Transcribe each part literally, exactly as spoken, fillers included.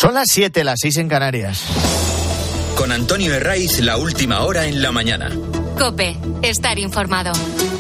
Son las siete, las seis en Canarias. Con Antonio Herraiz, la última hora en la mañana. COPE, estar informado.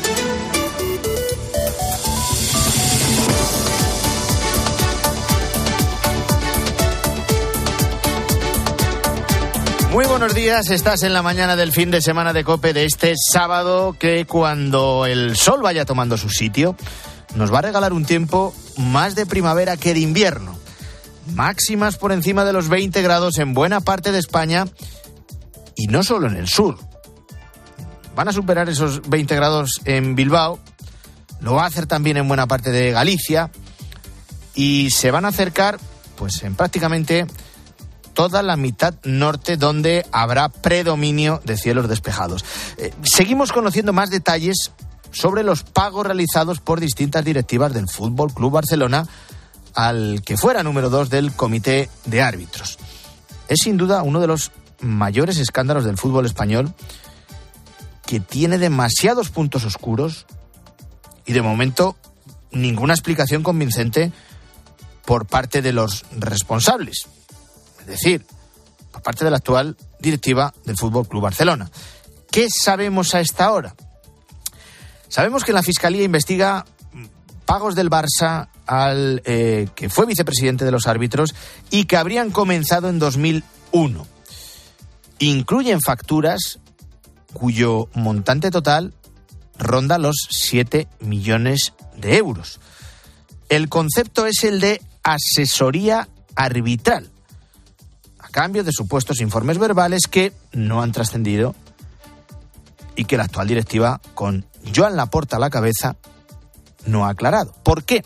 Muy buenos días, estás en la mañana del fin de semana de COPE de este sábado, que cuando el sol vaya tomando su sitio, nos va a regalar un tiempo más de primavera que de invierno. Máximas por encima de los veinte grados en buena parte de España y no solo en el sur. Van a superar esos veinte grados en Bilbao, lo va a hacer también en buena parte de Galicia y se van a acercar pues en prácticamente toda la mitad norte, donde habrá predominio de cielos despejados. Eh, seguimos conociendo más detalles sobre los pagos realizados por distintas directivas del Fútbol Club Barcelona al que fuera número dos del comité de árbitros. Es sin duda uno de los mayores escándalos del fútbol español, que tiene demasiados puntos oscuros y de momento ninguna explicación convincente por parte de los responsables. Es decir, por parte de la actual directiva del Fútbol Club Barcelona. ¿Qué sabemos a esta hora? Sabemos que la Fiscalía investiga pagos del Barça al eh, que fue vicepresidente de los árbitros y que habrían comenzado en dos mil uno. Incluyen facturas cuyo montante total ronda los siete millones de euros. El concepto es el de asesoría arbitral, a cambio de supuestos informes verbales que no han trascendido y que la actual directiva, con Joan Laporta a la cabeza, no ha aclarado. ¿Por qué?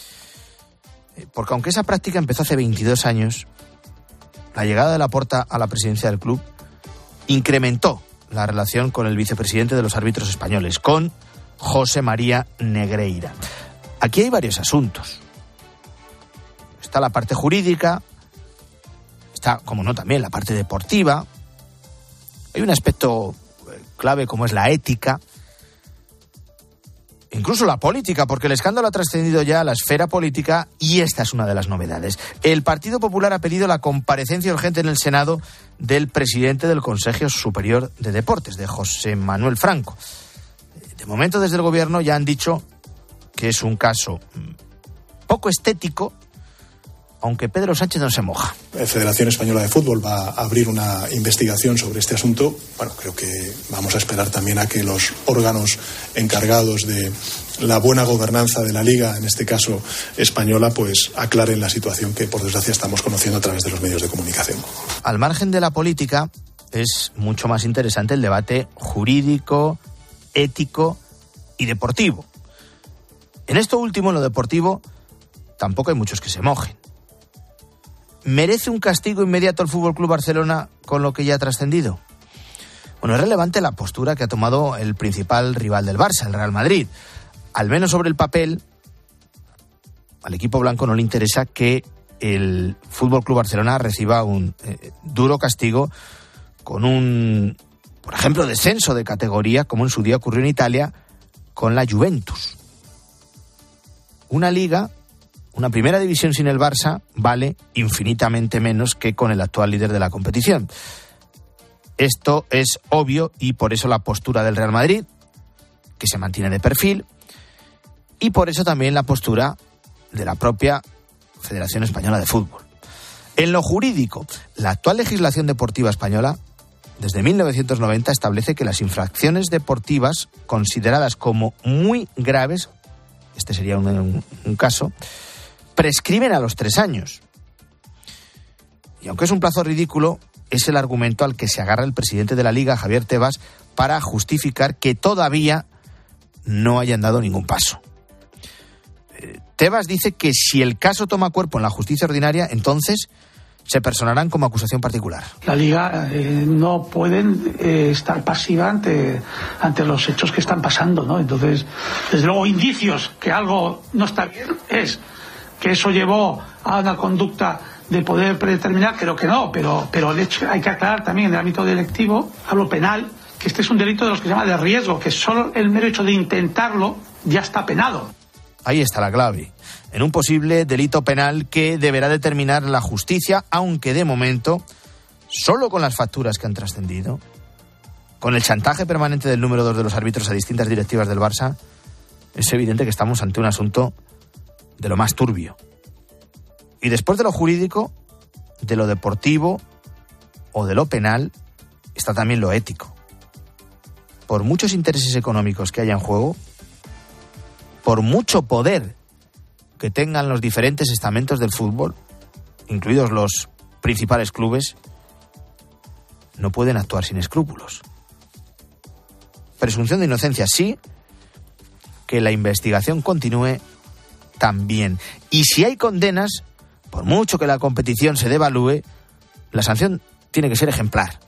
Porque aunque esa práctica empezó hace veintidós años, la llegada de Laporta a la presidencia del club incrementó la relación con el vicepresidente de los árbitros españoles, con José María Negreira. Aquí hay varios asuntos. Está la parte jurídica, está, como no, también la parte deportiva. Hay un aspecto clave como es la ética, incluso la política, porque el escándalo ha trascendido ya a la esfera política y esta es una de las novedades. El Partido Popular ha pedido la comparecencia urgente en el Senado del presidente del Consejo Superior de Deportes, de José Manuel Franco. De momento, desde el gobierno ya han dicho que es un caso poco estético, aunque Pedro Sánchez no se moja. La Federación Española de Fútbol va a abrir una investigación sobre este asunto. Bueno, creo que vamos a esperar también a que los órganos encargados de la buena gobernanza de la Liga, en este caso española, pues aclaren la situación que, por desgracia, estamos conociendo a través de los medios de comunicación. Al margen de la política, es mucho más interesante el debate jurídico, ético y deportivo. En esto último, en lo deportivo, tampoco hay muchos que se mojen. ¿Merece un castigo inmediato al F C Barcelona con lo que ya ha trascendido? Bueno, es relevante la postura que ha tomado el principal rival del Barça, el Real Madrid. Al menos sobre el papel, al equipo blanco no le interesa que el F C Barcelona reciba un eh, duro castigo con un, por ejemplo, descenso de categoría, como en su día ocurrió en Italia con la Juventus. Una liga, una primera división sin el Barça vale infinitamente menos que con el actual líder de la competición. Esto es obvio y por eso la postura del Real Madrid, que se mantiene de perfil, y por eso también la postura de la propia Federación Española de Fútbol. En lo jurídico, la actual legislación deportiva española, desde mil novecientos noventa, establece que las infracciones deportivas consideradas como muy graves, este sería un, un, un caso, prescriben a los tres años. Y aunque es un plazo ridículo, es el argumento al que se agarra el presidente de la Liga, Javier Tebas, para justificar que todavía no hayan dado ningún paso. Eh, Tebas dice que si el caso toma cuerpo en la justicia ordinaria, entonces se personarán como acusación particular. La Liga eh, no pueden eh, estar pasiva ante, ante los hechos que están pasando, ¿no? Entonces, desde luego, indicios que algo no está bien es que eso llevó a una conducta de poder predeterminar, creo que no, pero, pero de hecho hay que aclarar también en el ámbito directivo, hablo penal, que este es un delito de los que se llama de riesgo, que solo el mero hecho de intentarlo ya está penado. Ahí está la clave. En un posible delito penal que deberá determinar la justicia, aunque de momento, solo con las facturas que han trascendido, con el chantaje permanente del número dos de los árbitros a distintas directivas del Barça, es evidente que estamos ante un asunto de lo más turbio. Y después de lo jurídico, de lo deportivo o de lo penal, está también lo ético. Por muchos intereses económicos que haya en juego, por mucho poder que tengan los diferentes estamentos del fútbol, incluidos los principales clubes, no pueden actuar sin escrúpulos. Presunción de inocencia sí, que la investigación continúe también. Y si hay condenas, por mucho que la competición se devalúe, la sanción tiene que ser ejemplar.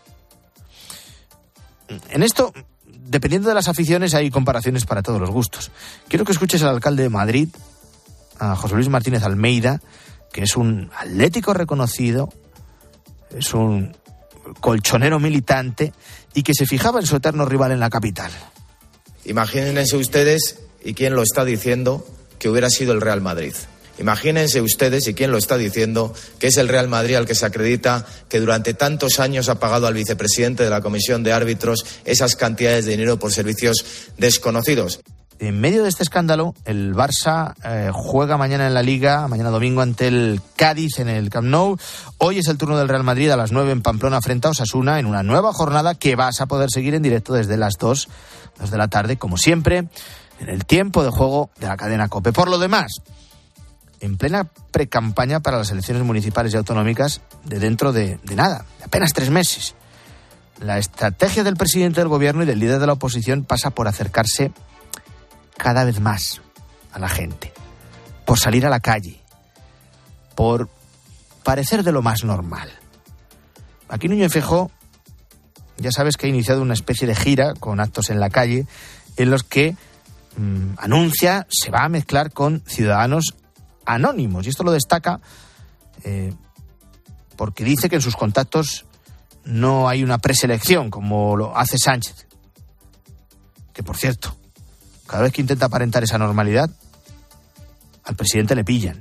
En esto, dependiendo de las aficiones, hay comparaciones para todos los gustos. Quiero que escuches al alcalde de Madrid, a José Luis Martínez Almeida, que es un atlético reconocido, es un colchonero militante y que se fijaba en su eterno rival en la capital. Imagínense ustedes, y quién lo está diciendo, que hubiera sido el Real Madrid. Imagínense ustedes, y quién lo está diciendo, que es el Real Madrid al que se acredita que durante tantos años ha pagado al vicepresidente de la Comisión de Árbitros esas cantidades de dinero por servicios desconocidos. En medio de este escándalo, el Barça eh, juega mañana en la Liga, mañana domingo ante el Cádiz en el Camp Nou. Hoy es el turno del Real Madrid a las nueve en Pamplona frente a Osasuna en una nueva jornada que vas a poder seguir en directo desde las dos, dos de la tarde, como siempre, en el tiempo de juego de la cadena COPE. Por lo demás, en plena precampaña para las elecciones municipales y autonómicas de dentro de, de nada, de apenas tres meses. La estrategia del presidente del gobierno y del líder de la oposición pasa por acercarse cada vez más a la gente, por salir a la calle, por parecer de lo más normal. Aquí Núñez Feijóo, ya sabes que ha iniciado una especie de gira con actos en la calle en los que mmm, anuncia se va a mezclar con ciudadanos anónimos. Y esto lo destaca eh, porque dice que en sus contactos no hay una preselección como lo hace Sánchez. Que, por cierto, cada vez que intenta aparentar esa normalidad, al presidente le pillan.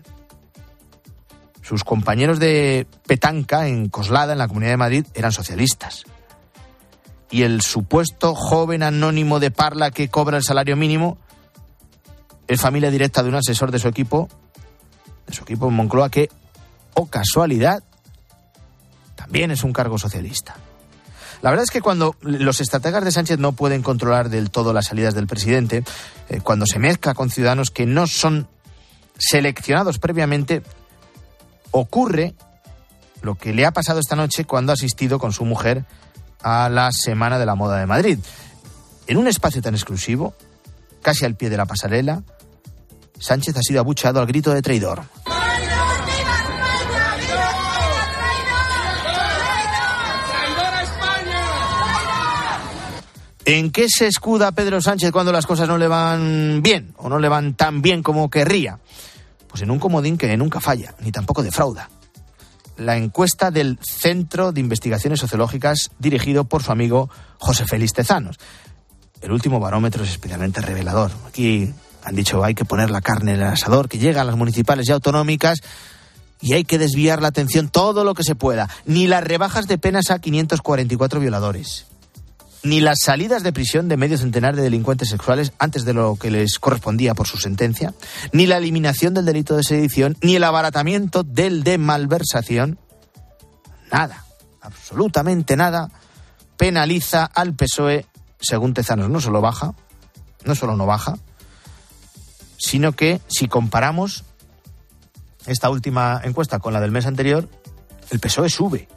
Sus compañeros de petanca en Coslada, en la Comunidad de Madrid, eran socialistas. Y el supuesto joven anónimo de Parla que cobra el salario mínimo es familia directa de un asesor de su equipo, de su equipo en Moncloa, que, oh casualidad, también es un cargo socialista. La verdad es que cuando los estrategas de Sánchez no pueden controlar del todo las salidas del presidente, eh, cuando se mezcla con ciudadanos que no son seleccionados previamente, ocurre lo que le ha pasado esta noche cuando ha asistido con su mujer a la Semana de la Moda de Madrid. En un espacio tan exclusivo, casi al pie de la pasarela, Sánchez ha sido abucheado al grito de traidor. ¿En qué se escuda Pedro Sánchez cuando las cosas no le van bien o no le van tan bien como querría? Pues en un comodín que nunca falla, ni tampoco defrauda. La encuesta del Centro de Investigaciones Sociológicas dirigido por su amigo José Félix Tezanos. El último barómetro es especialmente revelador. Aquí han dicho hay que poner la carne en el asador, que llega a las municipales y autonómicas y hay que desviar la atención todo lo que se pueda. Ni las rebajas de penas a quinientos cuarenta y cuatro violadores, ni las salidas de prisión de medio centenar de delincuentes sexuales antes de lo que les correspondía por su sentencia, ni la eliminación del delito de sedición, ni el abaratamiento del de malversación. Nada, absolutamente nada, penaliza al P S O E, según Tezanos. No solo baja, no solo no baja, sino que si comparamos esta última encuesta con la del mes anterior, el P S O E sube.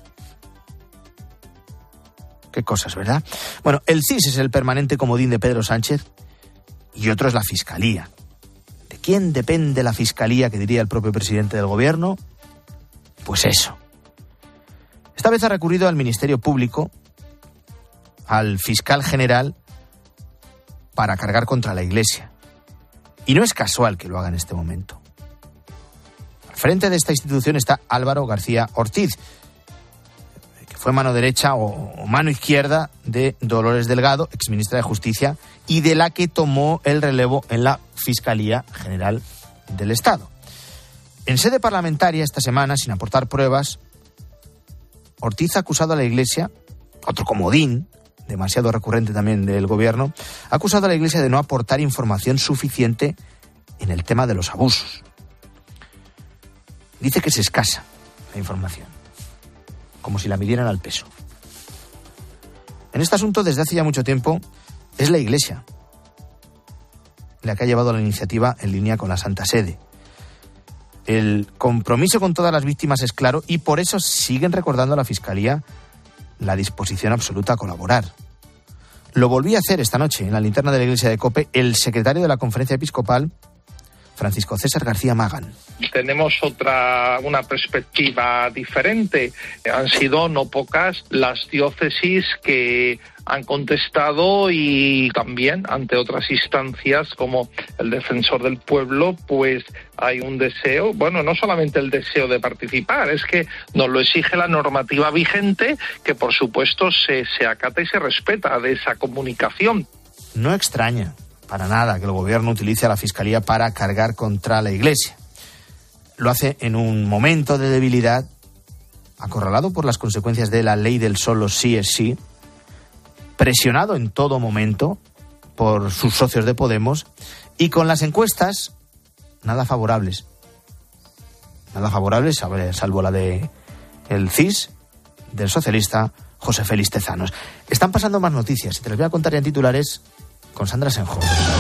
Qué cosas, ¿verdad? Bueno, el C I S es el permanente comodín de Pedro Sánchez y otro es la Fiscalía. ¿De quién depende la Fiscalía, que diría el propio presidente del Gobierno? Pues eso. Esta vez ha recurrido al Ministerio Público, al fiscal general, para cargar contra la Iglesia. Y no es casual que lo haga en este momento. Al frente de esta institución está Álvaro García Ortiz, fue mano derecha o, o mano izquierda de Dolores Delgado, exministra de Justicia y de la que tomó el relevo en la Fiscalía General del Estado. En sede parlamentaria esta semana, sin aportar pruebas, Ortiz ha acusado a la Iglesia, otro comodín, demasiado recurrente también del gobierno, ha acusado a la Iglesia de no aportar información suficiente en el tema de los abusos. Dice que es escasa la información, como si la midieran al peso. En este asunto, desde hace ya mucho tiempo, es la Iglesia la que ha llevado la iniciativa en línea con la Santa Sede. El compromiso con todas las víctimas es claro y por eso siguen recordando a la Fiscalía la disposición absoluta a colaborar. Lo volví a hacer esta noche en la linterna de la Iglesia de COPE el secretario de la Conferencia Episcopal, Francisco César García Magán. Tenemos otra, una perspectiva diferente. Han sido no pocas las diócesis que han contestado y también ante otras instancias como el Defensor del Pueblo, pues hay un deseo, bueno, no solamente el deseo de participar, es que nos lo exige la normativa vigente, que por supuesto se, se acata y se respeta de esa comunicación. No extraña para nada que el gobierno utilice a la Fiscalía para cargar contra la Iglesia. Lo hace en un momento de debilidad, acorralado por las consecuencias de la ley del solo sí es sí, presionado en todo momento por sus socios de Podemos y con las encuestas nada favorables. Nada favorables, salvo la de el C I S, del socialista José Félix Tezanos. Están pasando más noticias y te las voy a contar ya en titulares con Sandra Senjo.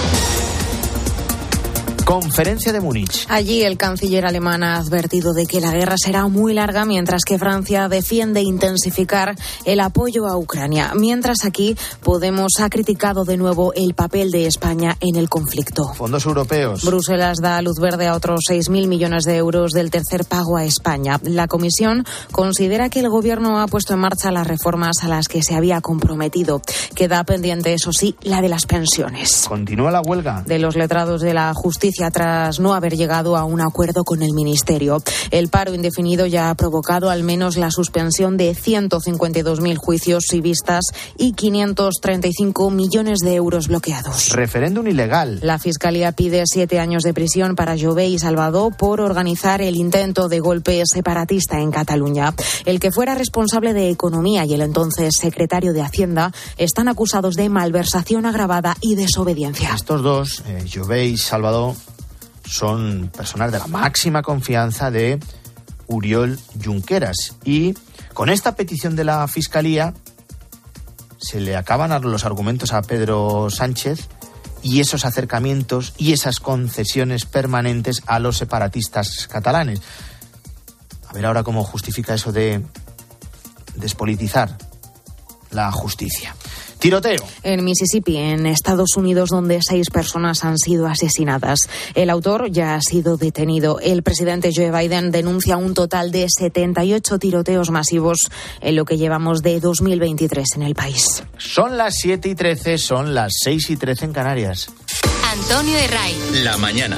Conferencia de Múnich. Allí el canciller alemán ha advertido de que la guerra será muy larga, mientras que Francia defiende intensificar el apoyo a Ucrania. Mientras aquí Podemos ha criticado de nuevo el papel de España en el conflicto. Fondos europeos. Bruselas da luz verde a otros seis mil millones de euros del tercer pago a España. La Comisión considera que el Gobierno ha puesto en marcha las reformas a las que se había comprometido. Queda pendiente, eso sí, la de las pensiones. Continúa la huelga de los letrados de la justicia tras no haber llegado a un acuerdo con el Ministerio. El paro indefinido ya ha provocado al menos la suspensión de ciento cincuenta y dos mil juicios y vistas y quinientos treinta y cinco millones de euros bloqueados. Referéndum ilegal. La Fiscalía pide siete años de prisión para Jové y Salvador por organizar el intento de golpe separatista en Cataluña. El que fuera responsable de Economía y el entonces secretario de Hacienda están acusados de malversación agravada y desobediencia. Estos dos, eh, Jové y Salvador, son personas de la máxima confianza de Oriol Junqueras. Y con esta petición de la Fiscalía se le acaban los argumentos a Pedro Sánchez y esos acercamientos y esas concesiones permanentes a los separatistas catalanes. A ver ahora cómo justifica eso de despolitizar la justicia. Tiroteo. En Mississippi, en Estados Unidos, donde seis personas han sido asesinadas. El autor ya ha sido detenido. El presidente Joe Biden denuncia un total de setenta y ocho tiroteos masivos en lo que llevamos de dos mil veintitrés en el país. Son las siete y trece, son las seis y trece en Canarias. Antonio Herray. La mañana.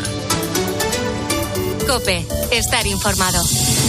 COPE. Estar informado.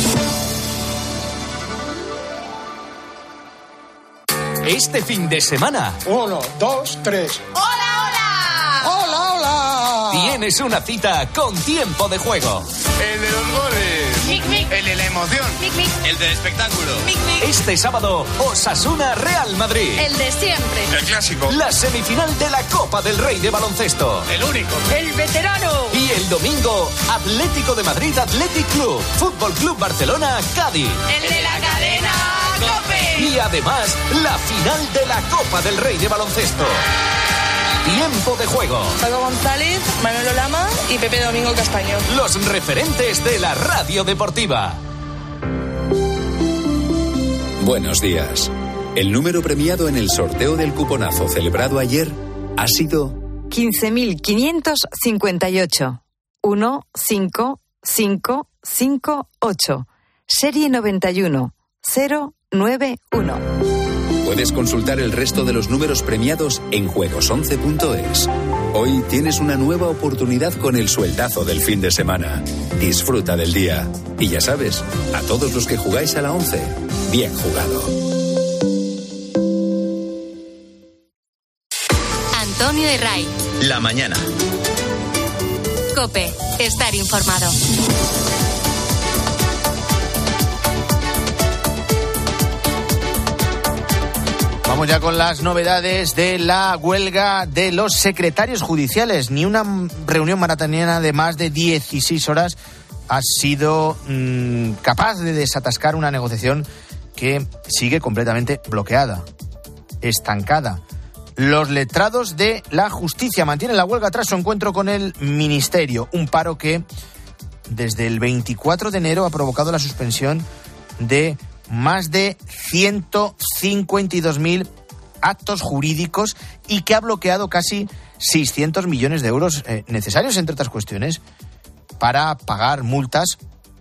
Este fin de semana. Uno, dos, tres. ¡Hola, hola! ¡Hola, hola! Tienes una cita con Tiempo de Juego. El de los goles. Mic, mic. El de la emoción. Mic, mic. El del espectáculo. Mic, mic. Este sábado, Osasuna Real Madrid. El de siempre. El clásico. La semifinal de la Copa del Rey de baloncesto. El único. El veterano. Y el domingo, Atlético de Madrid Athletic Club. Fútbol Club Barcelona Cádiz. El de la cadena COPE. Y además, la final de la Copa del Rey de baloncesto. Tiempo de Juego. Paco González, Manolo Lama y Pepe Domingo Castaño. Los referentes de la radio deportiva. Buenos días. El número premiado en el sorteo del cuponazo celebrado ayer ha sido quince mil quinientos cincuenta y ocho. uno cinco cinco cinco ocho. Serie noventa y uno cero nueve uno. Puedes consultar el resto de los números premiados en juegos once punto es. Hoy tienes una nueva oportunidad con el sueldazo del fin de semana. Disfruta del día. Y ya sabes, a todos los que jugáis a la once, bien jugado. Antonio Antonio de Ray. La mañana. COPE. Estar informado. Vamos ya con las novedades de la huelga de los secretarios judiciales. Ni una reunión maratoniana de más de dieciséis horas ha sido mmm, capaz de desatascar una negociación que sigue completamente bloqueada, estancada. Los letrados de la justicia mantienen la huelga tras su encuentro con el ministerio. Un paro que desde el veinticuatro de enero ha provocado la suspensión de más de ciento cincuenta y dos mil actos jurídicos y que ha bloqueado casi seiscientos millones de euros eh, necesarios, entre otras cuestiones, para pagar multas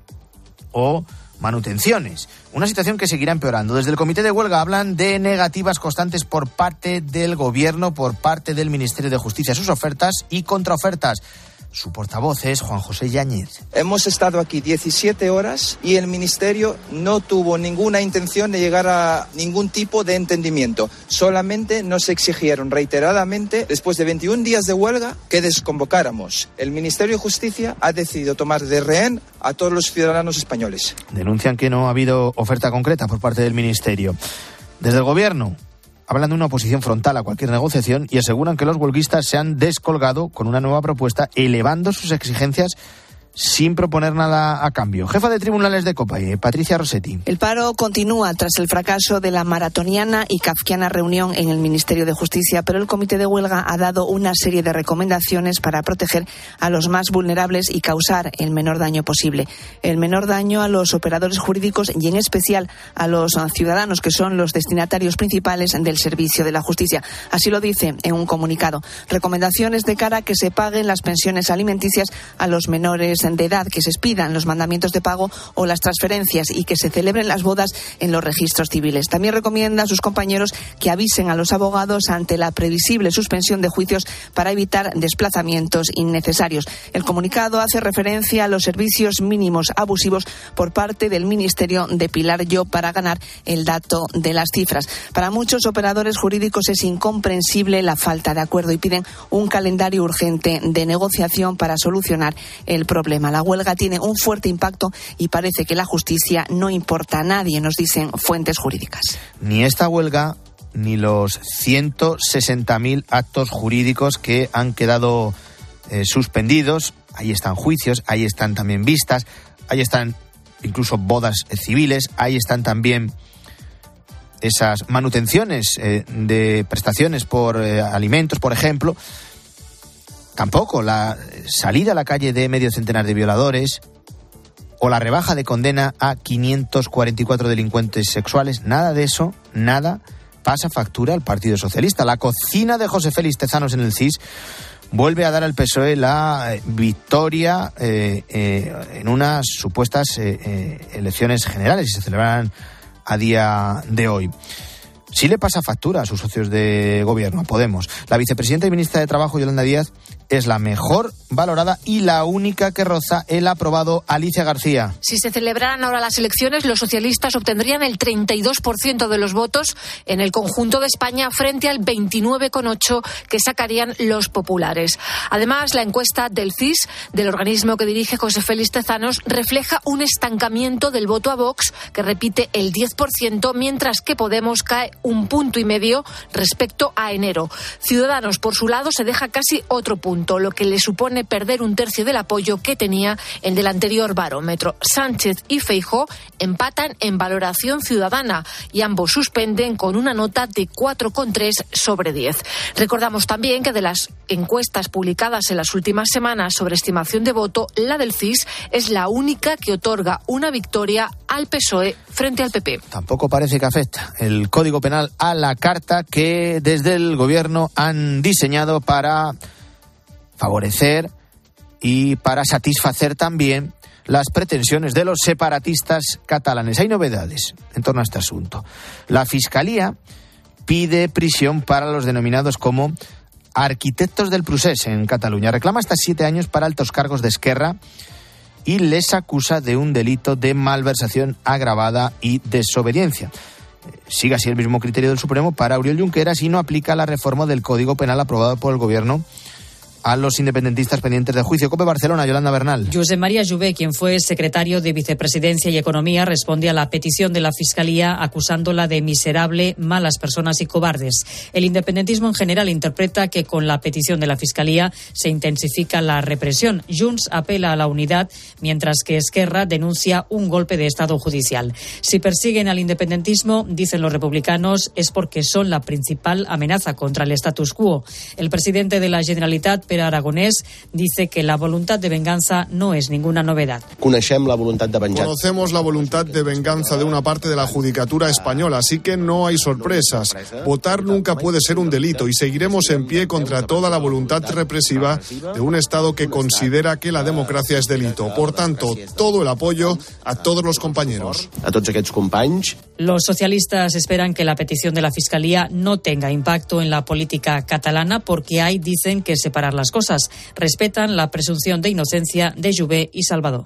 o manutenciones. Una situación que seguirá empeorando. Desde el comité de huelga hablan de negativas constantes por parte del gobierno, por parte del Ministerio de Justicia, sus ofertas y contraofertas. Su portavoz es Juan José Yáñez. Hemos estado aquí diecisiete horas y el Ministerio no tuvo ninguna intención de llegar a ningún tipo de entendimiento. Solamente nos exigieron reiteradamente, después de veintiún días de huelga, que desconvocáramos. El Ministerio de Justicia ha decidido tomar de rehén a todos los ciudadanos españoles. Denuncian que no ha habido oferta concreta por parte del Ministerio. Desde el Gobierno hablan de una oposición frontal a cualquier negociación y aseguran que los huelguistas se han descolgado con una nueva propuesta, elevando sus exigencias sin proponer nada a cambio. Jefa de Tribunales de COPE, Patricia Rossetti. El paro continúa tras el fracaso de la maratoniana y kafkiana reunión en el Ministerio de Justicia, pero el comité de huelga ha dado una serie de recomendaciones para proteger a los más vulnerables y causar el menor daño posible. El menor daño a los operadores jurídicos y en especial a los ciudadanos, que son los destinatarios principales del servicio de la justicia. Así lo dice en un comunicado. Recomendaciones de cara a que se paguen las pensiones alimenticias a los menores de edad, que se expidan los mandamientos de pago o las transferencias y que se celebren las bodas en los registros civiles. También recomienda a sus compañeros que avisen a los abogados ante la previsible suspensión de juicios para evitar desplazamientos innecesarios. El comunicado hace referencia a los servicios mínimos abusivos por parte del Ministerio de Pilar Llop para ganar el dato de las cifras. Para muchos operadores jurídicos es incomprensible la falta de acuerdo y piden un calendario urgente de negociación para solucionar el problema. La huelga tiene un fuerte impacto y parece que la justicia no importa a nadie, nos dicen fuentes jurídicas. Ni esta huelga ni los ciento sesenta mil actos jurídicos que han quedado eh, suspendidos. Ahí están juicios, ahí están también vistas, ahí están incluso bodas civiles, ahí están también esas manutenciones eh, de prestaciones por eh, alimentos, por ejemplo. Tampoco la salida a la calle de medio centenar de violadores o la rebaja de condena a quinientos cuarenta y cuatro delincuentes sexuales. Nada de eso, nada pasa factura al Partido Socialista. La cocina de José Félix Tezanos en el C I S vuelve a dar al P S O E la victoria eh, eh, en unas supuestas eh, eh, elecciones generales que se celebrarán a día de hoy. Sí le pasa factura a sus socios de gobierno, a Podemos. La vicepresidenta y ministra de Trabajo, Yolanda Díaz, es la mejor valorada y la única que roza el aprobado. Alicia García. Si se celebraran ahora las elecciones, los socialistas obtendrían el treinta y dos por ciento de los votos en el conjunto de España frente al veintinueve coma ocho por ciento que sacarían los populares. Además, la encuesta del C I S, del organismo que dirige José Félix Tezanos, refleja un estancamiento del voto a Vox, que repite el diez por ciento, mientras que Podemos cae un punto y medio respecto a enero. Ciudadanos, por su lado, se deja casi otro punto, lo que le supone perder un tercio del apoyo que tenía el del anterior barómetro. Sánchez y Feijóo empatan en valoración ciudadana y ambos suspenden con una nota de cuatro coma tres sobre diez. Recordamos también que de las encuestas publicadas en las últimas semanas sobre estimación de voto, la del C I S es la única que otorga una victoria al P S O E frente al P P. Tampoco parece que afecta el Código Penal a la carta que desde el gobierno han diseñado para favorecer y para satisfacer también las pretensiones de los separatistas catalanes. Hay novedades en torno a este asunto. La Fiscalía pide prisión para los denominados como arquitectos del procés en Cataluña. Reclama hasta siete años para altos cargos de Esquerra y les acusa de un delito de malversación agravada y desobediencia. sigue así el mismo criterio del Supremo para Oriol Junqueras y no aplica la reforma del Código Penal aprobada por el Gobierno a los independentistas pendientes de juicio. COPE Barcelona, Yolanda Bernal. Josep María Jové, quien fue secretario de Vicepresidencia y Economía, responde a la petición de la Fiscalía acusándola de miserable, malas personas y cobardes. El independentismo en general interpreta que con la petición de la Fiscalía se intensifica la represión. Junts apela a la unidad, mientras que Esquerra denuncia un golpe de Estado judicial. Si persiguen al independentismo, dicen los republicanos, es porque son la principal amenaza contra el status quo. El presidente de la Generalitat, Pere Aragonés, dice que la voluntad de venganza no es ninguna novedad. Conocemos la voluntad de venganza. Conocemos la voluntad de venganza de una parte de la judicatura española, así que no hay sorpresas. Votar nunca puede ser un delito y seguiremos en pie contra toda la voluntad represiva de un Estado que considera que la democracia es delito. Por tanto, todo el apoyo a todos los compañeros. A tots aquests companys. Los socialistas esperan que la petición de la Fiscalía no tenga impacto en la política catalana porque hay, dicen, que separar las cosas. Respetan la presunción de inocencia de Jové y Salvador.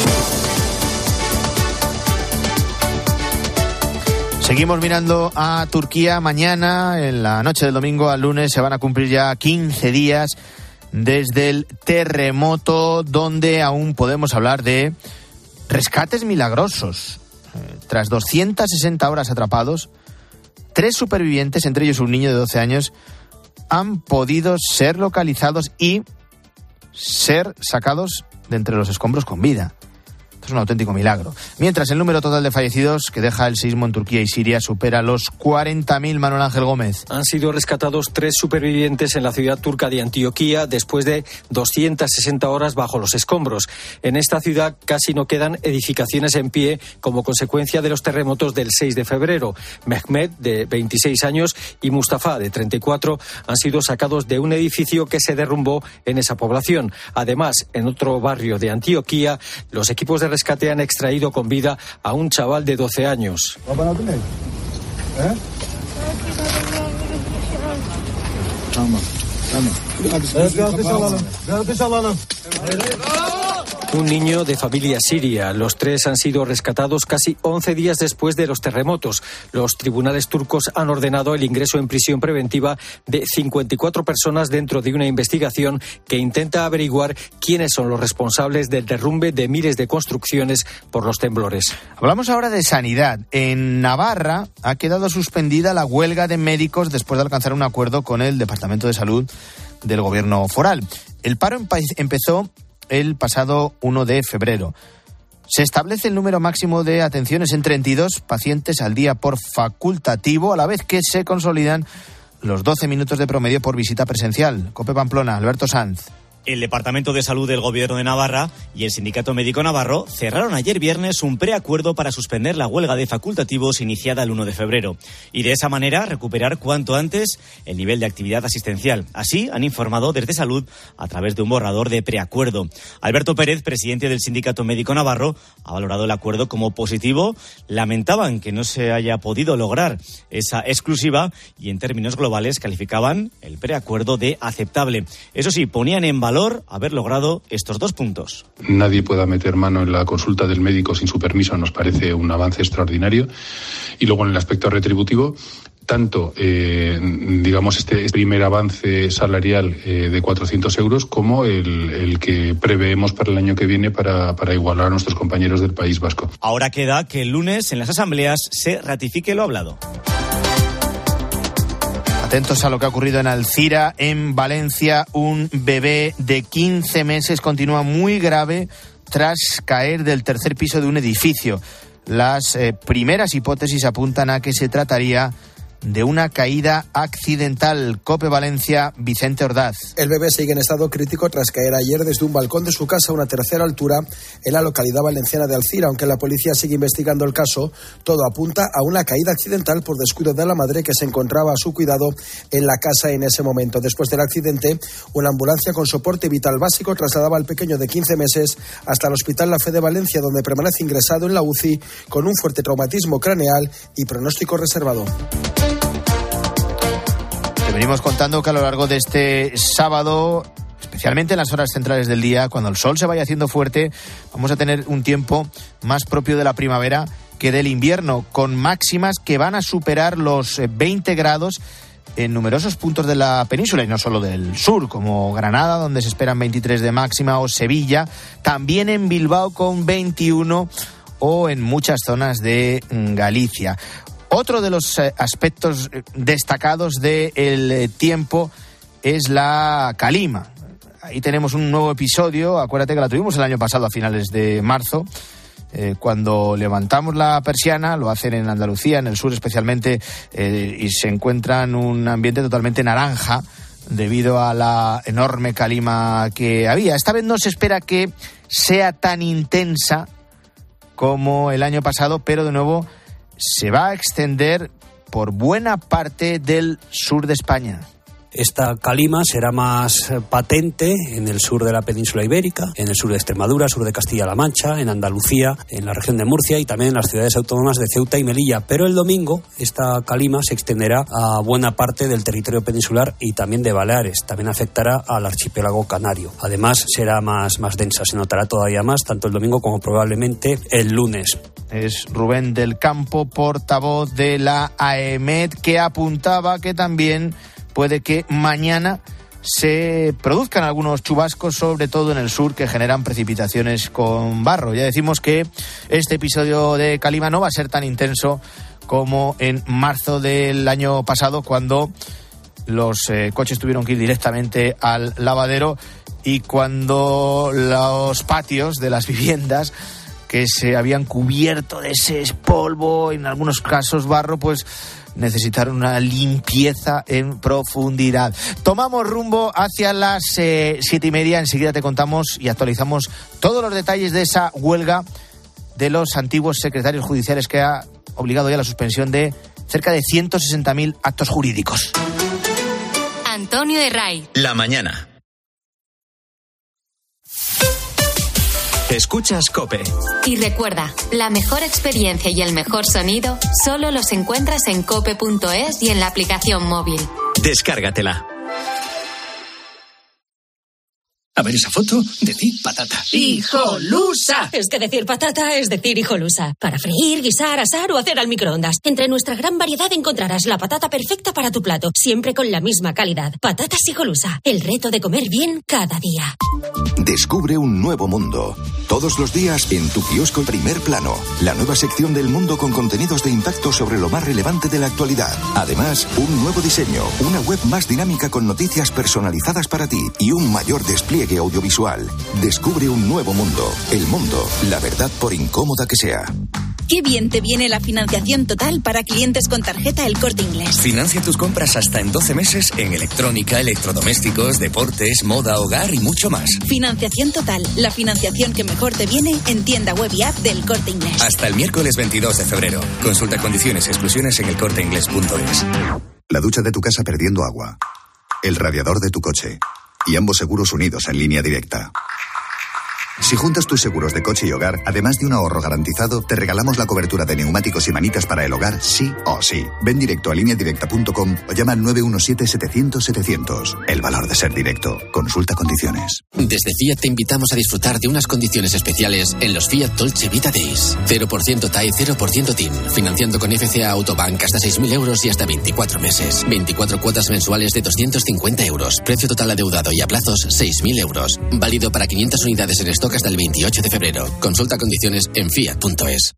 Seguimos mirando a Turquía. Mañana, en la noche del domingo al lunes, se van a cumplir ya quince días desde el terremoto, donde aún podemos hablar de rescates milagrosos. Tras doscientas sesenta horas atrapados, tres supervivientes, entre ellos un niño de doce años, han podido ser localizados y ser sacados de entre los escombros con vida. Esto es un auténtico milagro. Mientras el número total de fallecidos que deja el sismo en Turquía y Siria supera los cuarenta mil, Manuel Ángel Gómez. Han sido rescatados tres supervivientes en la ciudad turca de Antioquía después de doscientas sesenta horas bajo los escombros. En esta ciudad casi no quedan edificaciones en pie como consecuencia de los terremotos del seis de febrero. Mehmet, de veintiséis años, y Mustafa, de treinta y cuatro, han sido sacados de un edificio que se derrumbó en esa población. Además, en otro barrio de Antioquía, los equipos de rescate han extraído con vida a un chaval de doce años. ¿Eh? Un niño de familia siria. Los tres han sido rescatados casi once días después de los terremotos. Los tribunales turcos han ordenado el ingreso en prisión preventiva de cincuenta y cuatro personas dentro de una investigación que intenta averiguar quiénes son los responsables del derrumbe de miles de construcciones por los temblores. Hablamos ahora de sanidad. En Navarra ha quedado suspendida la huelga de médicos después de alcanzar un acuerdo con el Departamento de Salud del Gobierno foral. El paro empezó el pasado uno de febrero. Se establece el número máximo de atenciones en treinta y dos pacientes al día por facultativo, a la vez que se consolidan los doce minutos de promedio por visita presencial. COPE Pamplona, Alberto Sanz. El Departamento de Salud del Gobierno de Navarra y el Sindicato Médico Navarro cerraron ayer viernes un preacuerdo para suspender la huelga de facultativos iniciada el uno de febrero y de esa manera recuperar cuanto antes el nivel de actividad asistencial. Así han informado desde Salud a través de un borrador de preacuerdo. Alberto Pérez, presidente del Sindicato Médico Navarro, ha valorado el acuerdo como positivo. Lamentaban que no se haya podido lograr esa exclusiva y en términos globales calificaban el preacuerdo de aceptable. Eso sí, ponían en valor valor haber logrado estos dos puntos. Nadie pueda meter mano en la consulta del médico sin su permiso nos parece un avance extraordinario. Y luego en el aspecto retributivo, tanto, eh, digamos, este primer avance salarial eh, de cuatrocientos euros como el, el que preveemos para el año que viene para, para igualar a nuestros compañeros del País Vasco. Ahora queda que el lunes en las asambleas se ratifique lo hablado. Atentos a lo que ha ocurrido en Alcira, en Valencia. Un bebé de quince meses continúa muy grave tras caer del tercer piso de un edificio. Las eh, primeras hipótesis apuntan a que se trataría de una caída accidental. COPE Valencia, Vicente Ordaz. El bebé sigue en estado crítico tras caer ayer desde un balcón de su casa a una tercera altura en la localidad valenciana de Alcira. Aunque la policía sigue investigando el caso, todo apunta a una caída accidental por descuido de la madre que se encontraba a su cuidado en la casa en ese momento. Después del accidente, una ambulancia con soporte vital básico trasladaba al pequeño de quince meses hasta el Hospital La Fe de Valencia, donde permanece ingresado en la U C I con un fuerte traumatismo craneal y pronóstico reservado. Te venimos contando que a lo largo de este sábado especialmente en las horas centrales del día, cuando el sol se vaya haciendo fuerte, vamos a tener un tiempo más propio de la primavera que del invierno, con máximas que van a superar los veinte grados en numerosos puntos de la península, y no solo del sur, como Granada, donde se esperan veintitrés de máxima, o Sevilla, también en Bilbao con veintiuno, o en muchas zonas de Galicia. Otro de los aspectos destacados del tiempo es la calima. Ahí tenemos un nuevo episodio, acuérdate que la tuvimos el año pasado a finales de marzo, eh, cuando levantamos la persiana, lo hacen en Andalucía, en el sur especialmente, eh, y se encuentra en un ambiente totalmente naranja debido a la enorme calima que había. Esta vez no se espera que sea tan intensa como el año pasado, pero de nuevo se va a extender por buena parte del sur de España. Esta calima será más patente en el sur de la península ibérica, en el sur de Extremadura, sur de Castilla-La Mancha, en Andalucía, en la región de Murcia y también en las ciudades autónomas de Ceuta y Melilla. Pero el domingo esta calima se extenderá a buena parte del territorio peninsular y también de Baleares. También afectará al archipiélago canario. Además será más, más densa, se notará todavía más tanto el domingo como probablemente el lunes. Es Rubén del Campo, portavoz de la AEMET, que apuntaba que también puede que mañana se produzcan algunos chubascos, sobre todo en el sur, que generan precipitaciones con barro. Ya decimos que este episodio de calima no va a ser tan intenso como en marzo del año pasado, cuando los eh, coches tuvieron que ir directamente al lavadero y cuando los patios de las viviendas, que se habían cubierto de ese polvo, en algunos casos barro, pues necesitaron una limpieza en profundidad. Tomamos rumbo hacia las eh, siete y media. Enseguida te contamos y actualizamos todos los detalles de esa huelga de los antiguos secretarios judiciales, que ha obligado ya a la suspensión de cerca de ciento sesenta mil actos jurídicos. Antonio de Ray. La mañana. Escuchas COPE. Y recuerda, la mejor experiencia y el mejor sonido solo los encuentras en cope punto es y en la aplicación móvil. Descárgatela. A ver esa foto, decir patata. ¡Hijolusa! Es que decir patata es decir hijolusa. Para freír, guisar, asar o hacer al microondas. Entre nuestra gran variedad encontrarás la patata perfecta para tu plato, siempre con la misma calidad. Patatas Hijolusa, el reto de comer bien cada día. Descubre un nuevo mundo. Todos los días en tu kiosco Primer Plano. La nueva sección del mundo con contenidos de impacto sobre lo más relevante de la actualidad. Además, un nuevo diseño, una web más dinámica con noticias personalizadas para ti y un mayor despliegue audiovisual. Descubre un nuevo mundo. El mundo, la verdad por incómoda que sea. Qué bien te viene la financiación total para clientes con tarjeta El Corte Inglés. Financia tus compras hasta en doce meses en electrónica, electrodomésticos, deportes, moda, hogar y mucho más. Financiación total, la financiación que mejor te viene en tienda web y app del Corte Inglés. Hasta el miércoles veintidós de febrero. Consulta condiciones y exclusiones en el corte inglés punto es. La ducha de tu casa perdiendo agua. El radiador de tu coche. Y ambos seguros unidos en línea directa. Si juntas tus seguros de coche y hogar, además de un ahorro garantizado, te regalamos la cobertura de neumáticos y manitas para el hogar, sí o sí. Ven directo a línea directa punto com o llama al nueve uno siete, setecientos, setecientos. El valor de ser directo. Consulta condiciones. Desde Fiat te invitamos a disfrutar de unas condiciones especiales en los Fiat Dolce Vita Days. cero por ciento T A E, cero por ciento T I N. Financiando con F C A Autobank hasta seis mil euros y hasta veinticuatro meses. veinticuatro cuotas mensuales de doscientos cincuenta euros. Precio total adeudado y a plazos seis mil euros. Válido para quinientas unidades en stock hasta el veintiocho de febrero. Consulta condiciones en fiat punto es.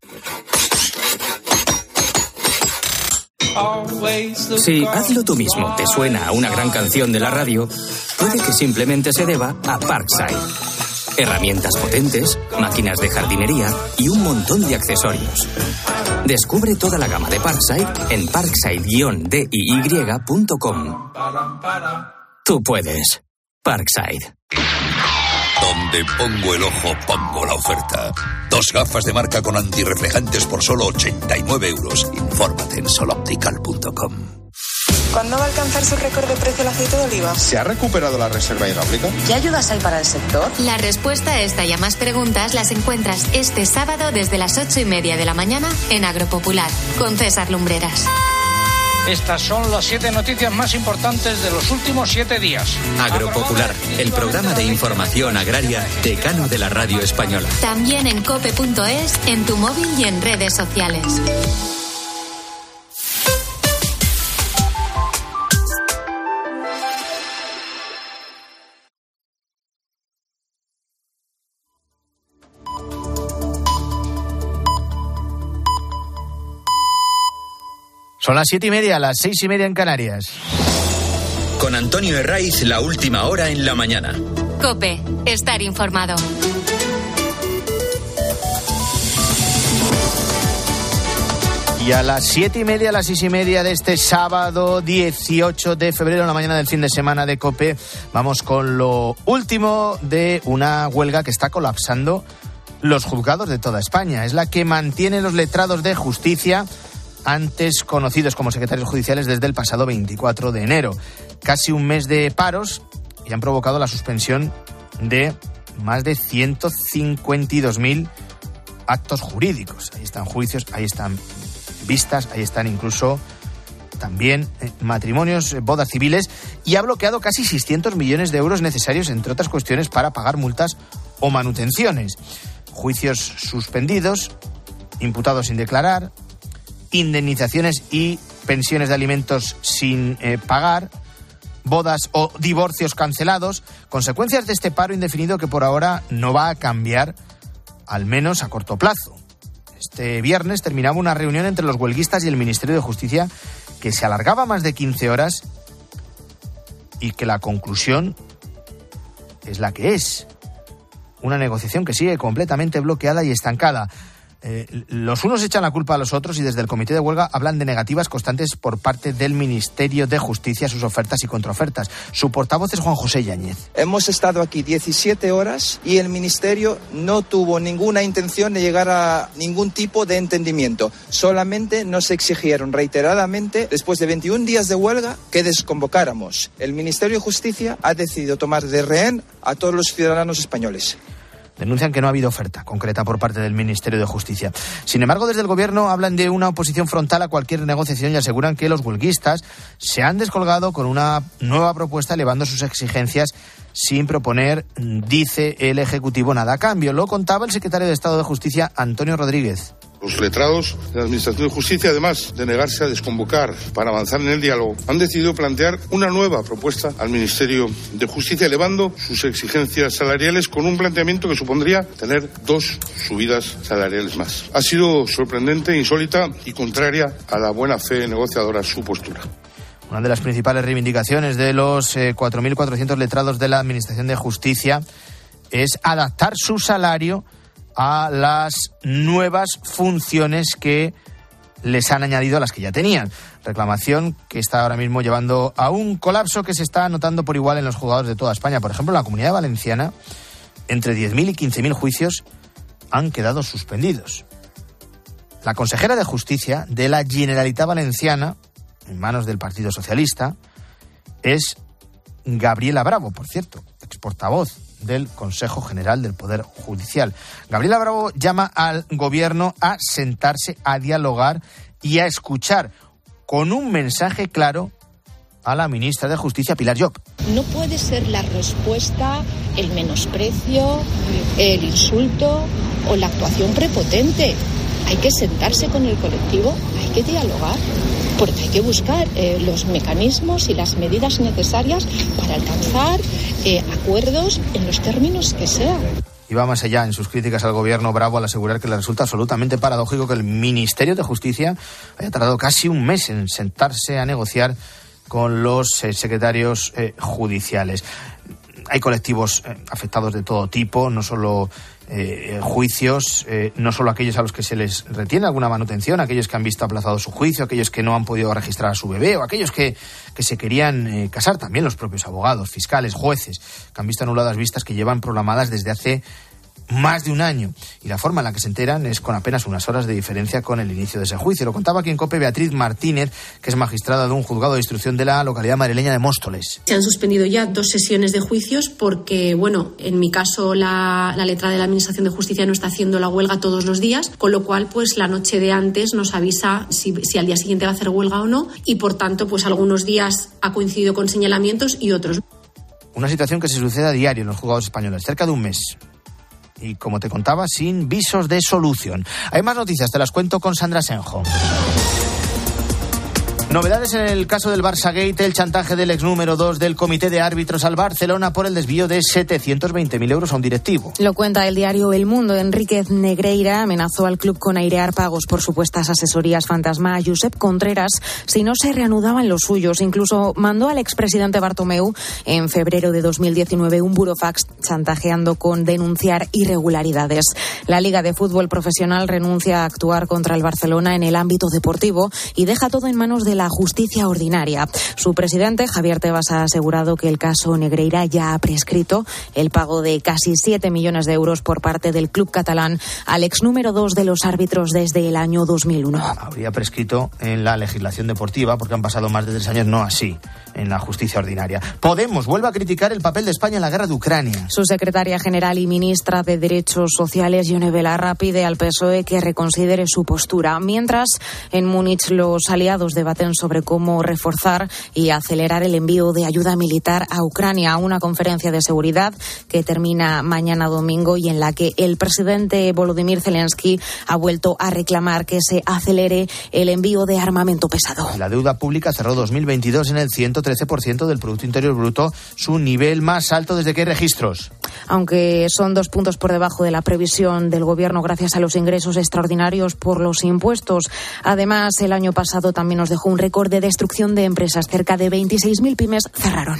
Si Hazlo tú mismo te suena a una gran canción de la radio, puede que simplemente se deba a Parkside. Herramientas potentes, máquinas de jardinería y un montón de accesorios. Descubre toda la gama de Parkside en parkside guion d i y punto com. Tú puedes. Parkside. Donde pongo el ojo, pongo la oferta. Dos gafas de marca con antirreflejantes por solo ochenta y nueve euros. Infórmate en sol optical punto com. ¿Cuándo va a alcanzar su récord de precio el aceite de oliva? ¿Se ha recuperado la reserva hidráulica? ¿Qué ayudas hay para el sector? La respuesta a esta y a más preguntas las encuentras este sábado desde las ocho y media de la mañana en Agropopular, con César Lumbreras. Estas son las siete noticias más importantes de los últimos siete días. Agropopular, el programa de información agraria decano de la radio española. También en cope punto es, en tu móvil y en redes sociales. Son las siete y media, las seis y media en Canarias. Con Antonio Herraiz, la última hora en la mañana. COPE, estar informado. Y a las siete y media, a las seis y media de este sábado dieciocho de febrero, en la mañana del fin de semana de COPE, vamos con lo último de una huelga que está colapsando los juzgados de toda España. Es la que mantiene los letrados de justicia, antes conocidos como secretarios judiciales, desde el pasado veinticuatro de enero. Casi un mes de paros y han provocado la suspensión de más de ciento cincuenta y dos mil actos jurídicos. Ahí están juicios, ahí están vistas, ahí están incluso también eh, matrimonios, eh, bodas civiles, y ha bloqueado casi seiscientos millones de euros necesarios, entre otras cuestiones, para pagar multas o manutenciones. Juicios suspendidos, imputados sin declarar, indemnizaciones y pensiones de alimentos sin eh, pagar, bodas o divorcios cancelados, consecuencias de este paro indefinido que por ahora no va a cambiar, al menos a corto plazo. Este viernes terminaba una reunión entre los huelguistas y el Ministerio de Justicia que se alargaba más de quince horas y que la conclusión es la que es. Una negociación que sigue completamente bloqueada y estancada. Eh, los unos echan la culpa a los otros y desde el comité de huelga hablan de negativas constantes por parte del Ministerio de Justicia a sus ofertas y contraofertas. Su portavoz es Juan José Yáñez. Hemos estado aquí diecisiete horas y el Ministerio no tuvo ninguna intención de llegar a ningún tipo de entendimiento. Solamente nos exigieron reiteradamente, después de veintiún días de huelga, que desconvocáramos. El Ministerio de Justicia ha decidido tomar de rehén a todos los ciudadanos españoles. Denuncian que no ha habido oferta concreta por parte del Ministerio de Justicia. Sin embargo, desde el Gobierno hablan de una oposición frontal a cualquier negociación y aseguran que los huelguistas se han descolgado con una nueva propuesta elevando sus exigencias sin proponer, dice el Ejecutivo, nada a cambio. Lo contaba el secretario de Estado de Justicia, Antonio Rodríguez. Los letrados de la Administración de Justicia, además de negarse a desconvocar para avanzar en el diálogo, han decidido plantear una nueva propuesta al Ministerio de Justicia, elevando sus exigencias salariales con un planteamiento que supondría tener dos subidas salariales más. Ha sido sorprendente, insólita y contraria a la buena fe negociadora su postura. Una de las principales reivindicaciones de los eh, cuatro mil cuatrocientos letrados de la Administración de Justicia es adaptar su salario a las nuevas funciones que les han añadido a las que ya tenían. Reclamación que está ahora mismo llevando a un colapso que se está notando por igual en los juzgados de toda España. Por ejemplo, en la Comunidad Valenciana, entre diez mil y quince mil juicios han quedado suspendidos. La consejera de Justicia de la Generalitat Valenciana, en manos del Partido Socialista, es Gabriela Bravo, por cierto, exportavoz del Consejo General del Poder Judicial. Gabriela Bravo llama al Gobierno a sentarse, a dialogar y a escuchar con un mensaje claro a la ministra de Justicia, Pilar Llop. No puede ser la respuesta el menosprecio, el insulto o la actuación prepotente. Hay que sentarse con el colectivo, hay que dialogar, porque hay que buscar eh, los mecanismos y las medidas necesarias para alcanzar eh, acuerdos en los términos que sean. Y va más allá en sus críticas al Gobierno Bravo al asegurar que le resulta absolutamente paradójico que el Ministerio de Justicia haya tardado casi un mes en sentarse a negociar con los eh, secretarios eh, judiciales. Hay colectivos eh, afectados de todo tipo, no solo eh, juicios, eh, no solo aquellos a los que se les retiene alguna manutención, aquellos que han visto aplazado su juicio, aquellos que no han podido registrar a su bebé o aquellos que, que se querían eh, casar, también los propios abogados, fiscales, jueces, que han visto anuladas vistas que llevan programadas desde hace más de un año. Y la forma en la que se enteran es con apenas unas horas de diferencia con el inicio de ese juicio. Lo contaba aquí en COPE Beatriz Martínez, que es magistrada de un juzgado de instrucción de la localidad madrileña de Móstoles. Se han suspendido ya dos sesiones de juicios porque, bueno, en mi caso la, la letrada de la Administración de Justicia no está haciendo la huelga todos los días, con lo cual pues la noche de antes nos avisa si, si al día siguiente va a hacer huelga o no, y por tanto pues algunos días ha coincidido con señalamientos y otros. Una situación que se sucede a diario en los juzgados españoles, cerca de un mes. Y como te contaba, sin visos de solución. Hay más noticias, te las cuento con Sandra Senjo. Novedades en el caso del Barça Gate, el chantaje del ex número dos del comité de árbitros al Barcelona por el desvío de setecientos veinte mil euros a un directivo. Lo cuenta el diario El Mundo. Enríquez Negreira amenazó al club con airear pagos por supuestas asesorías fantasma a Josep Contreras si no se reanudaban los suyos. Incluso mandó al expresidente Bartomeu en febrero de dos mil diecinueve un burofax chantajeando con denunciar irregularidades. La Liga de Fútbol Profesional renuncia a actuar contra el Barcelona en el ámbito deportivo y deja todo en manos de la justicia ordinaria. Su presidente, Javier Tebas, ha asegurado que el caso Negreira ya ha prescrito el pago de casi siete millones de euros por parte del club catalán al ex número dos de los árbitros desde el año dos mil uno. Habría prescrito en la legislación deportiva porque han pasado más de tres años, no así en la justicia ordinaria. Podemos vuelve a criticar el papel de España en la guerra de Ucrania. Su secretaria general y ministra de Derechos Sociales, Ione Belarra, pide al P S O E que reconsidere su postura. Mientras, en Múnich los aliados debaten sobre cómo reforzar y acelerar el envío de ayuda militar a Ucrania. Una conferencia de seguridad que termina mañana domingo y en la que el presidente Volodymyr Zelensky ha vuelto a reclamar que se acelere el envío de armamento pesado. La deuda pública cerró dos mil veintidós en el ciento trece por ciento del Producto Interior Bruto, su nivel más alto desde que hay registros. Aunque son dos puntos por debajo de la previsión del Gobierno gracias a los ingresos extraordinarios por los impuestos. Además, el año pasado también nos dejó un récord de destrucción de empresas. Cerca de veintiséis mil pymes cerraron.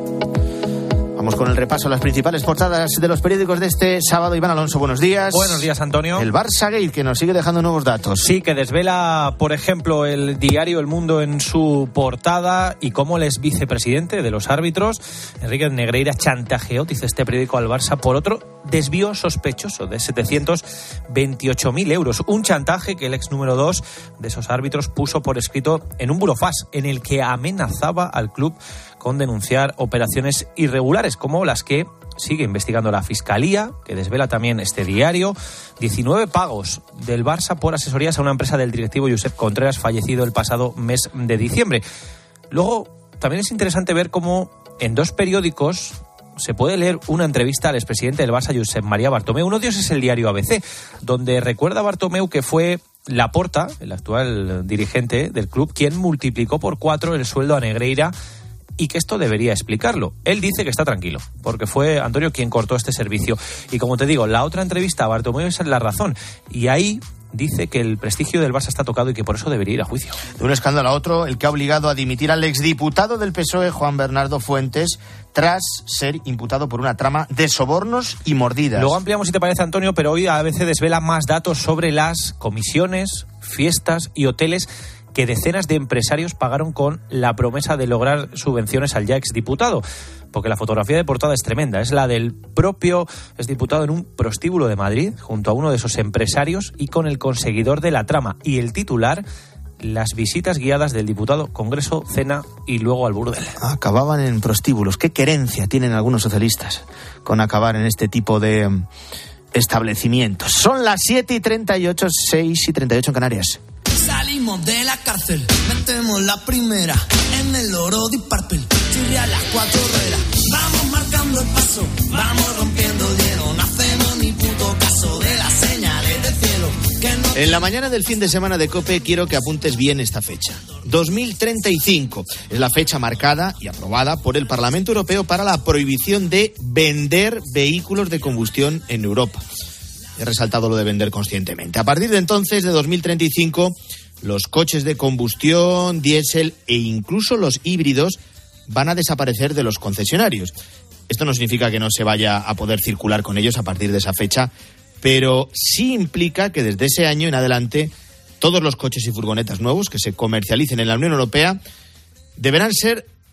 Vamos con el repaso a las principales portadas de los periódicos de este sábado. Iván Alonso, buenos días. Buenos días, Antonio. El Barça Gate, que nos sigue dejando nuevos datos. Sí, que desvela, por ejemplo, el diario El Mundo en su portada y cómo el ex vicepresidente de los árbitros, Enríquez Negreira, chantajeó, dice este periódico, al Barça por otro desvío sospechoso de setecientos veintiocho mil euros. Un chantaje que el ex número dos de esos árbitros puso por escrito en un burofax en el que amenazaba al club con denunciar operaciones irregulares como las que sigue investigando la Fiscalía, que desvela también este diario. diecinueve pagos del Barça por asesorías a una empresa del directivo Josep Contreras, fallecido el pasado mes de diciembre. Luego, también es interesante ver cómo en dos periódicos se puede leer una entrevista al expresidente del Barça, Josep María Bartomeu. Uno de ellos es el diario A B C, donde recuerda a Bartomeu que fue Laporta, el actual dirigente del club, quien multiplicó por cuatro el sueldo a Negreira y que esto debería explicarlo. Él dice que está tranquilo, porque fue Antonio quien cortó este servicio. Y como te digo, la otra entrevista a Bartomeu es la razón. Y ahí dice que el prestigio del Barça está tocado y que por eso debería ir a juicio. De un escándalo a otro, el que ha obligado a dimitir al exdiputado del P S O E, Juan Bernardo Fuentes, tras ser imputado por una trama de sobornos y mordidas. Luego ampliamos, si te parece, Antonio, pero hoy a veces desvela más datos sobre las comisiones, fiestas y hoteles que decenas de empresarios pagaron con la promesa de lograr subvenciones al ya exdiputado. Porque la fotografía de portada es tremenda. Es la del propio exdiputado en un prostíbulo de Madrid, junto a uno de esos empresarios y con el conseguidor de la trama. Y el titular, las visitas guiadas del diputado, congreso, cena y luego al burdel. Acababan en prostíbulos. Qué querencia tienen algunos socialistas con acabar en este tipo de um, establecimientos. Son las siete y treinta y ocho, seis y treinta y ocho en Canarias. Salimos de la cárcel, metemos la primera en el oro de Parpel, chirria las cuatro ruedas, vamos marcando el paso, vamos rompiendo el hielo, no hacemos ni puto caso de las señales del cielo. Que no... En la mañana del fin de semana de COPE quiero que apuntes bien esta fecha. dos mil treinta y cinco es la fecha marcada y aprobada por el Parlamento Europeo para la prohibición de vender vehículos de combustión en Europa. He resaltado lo de vender conscientemente. A partir de entonces, de dos mil treinta y cinco, los coches de combustión, diésel e incluso los híbridos van a desaparecer de los concesionarios. Esto no significa que no se vaya a poder circular con ellos a partir de esa fecha, pero sí implica que desde ese año en adelante todos los coches y furgonetas nuevos que se comercialicen en la Unión Europea deberán ser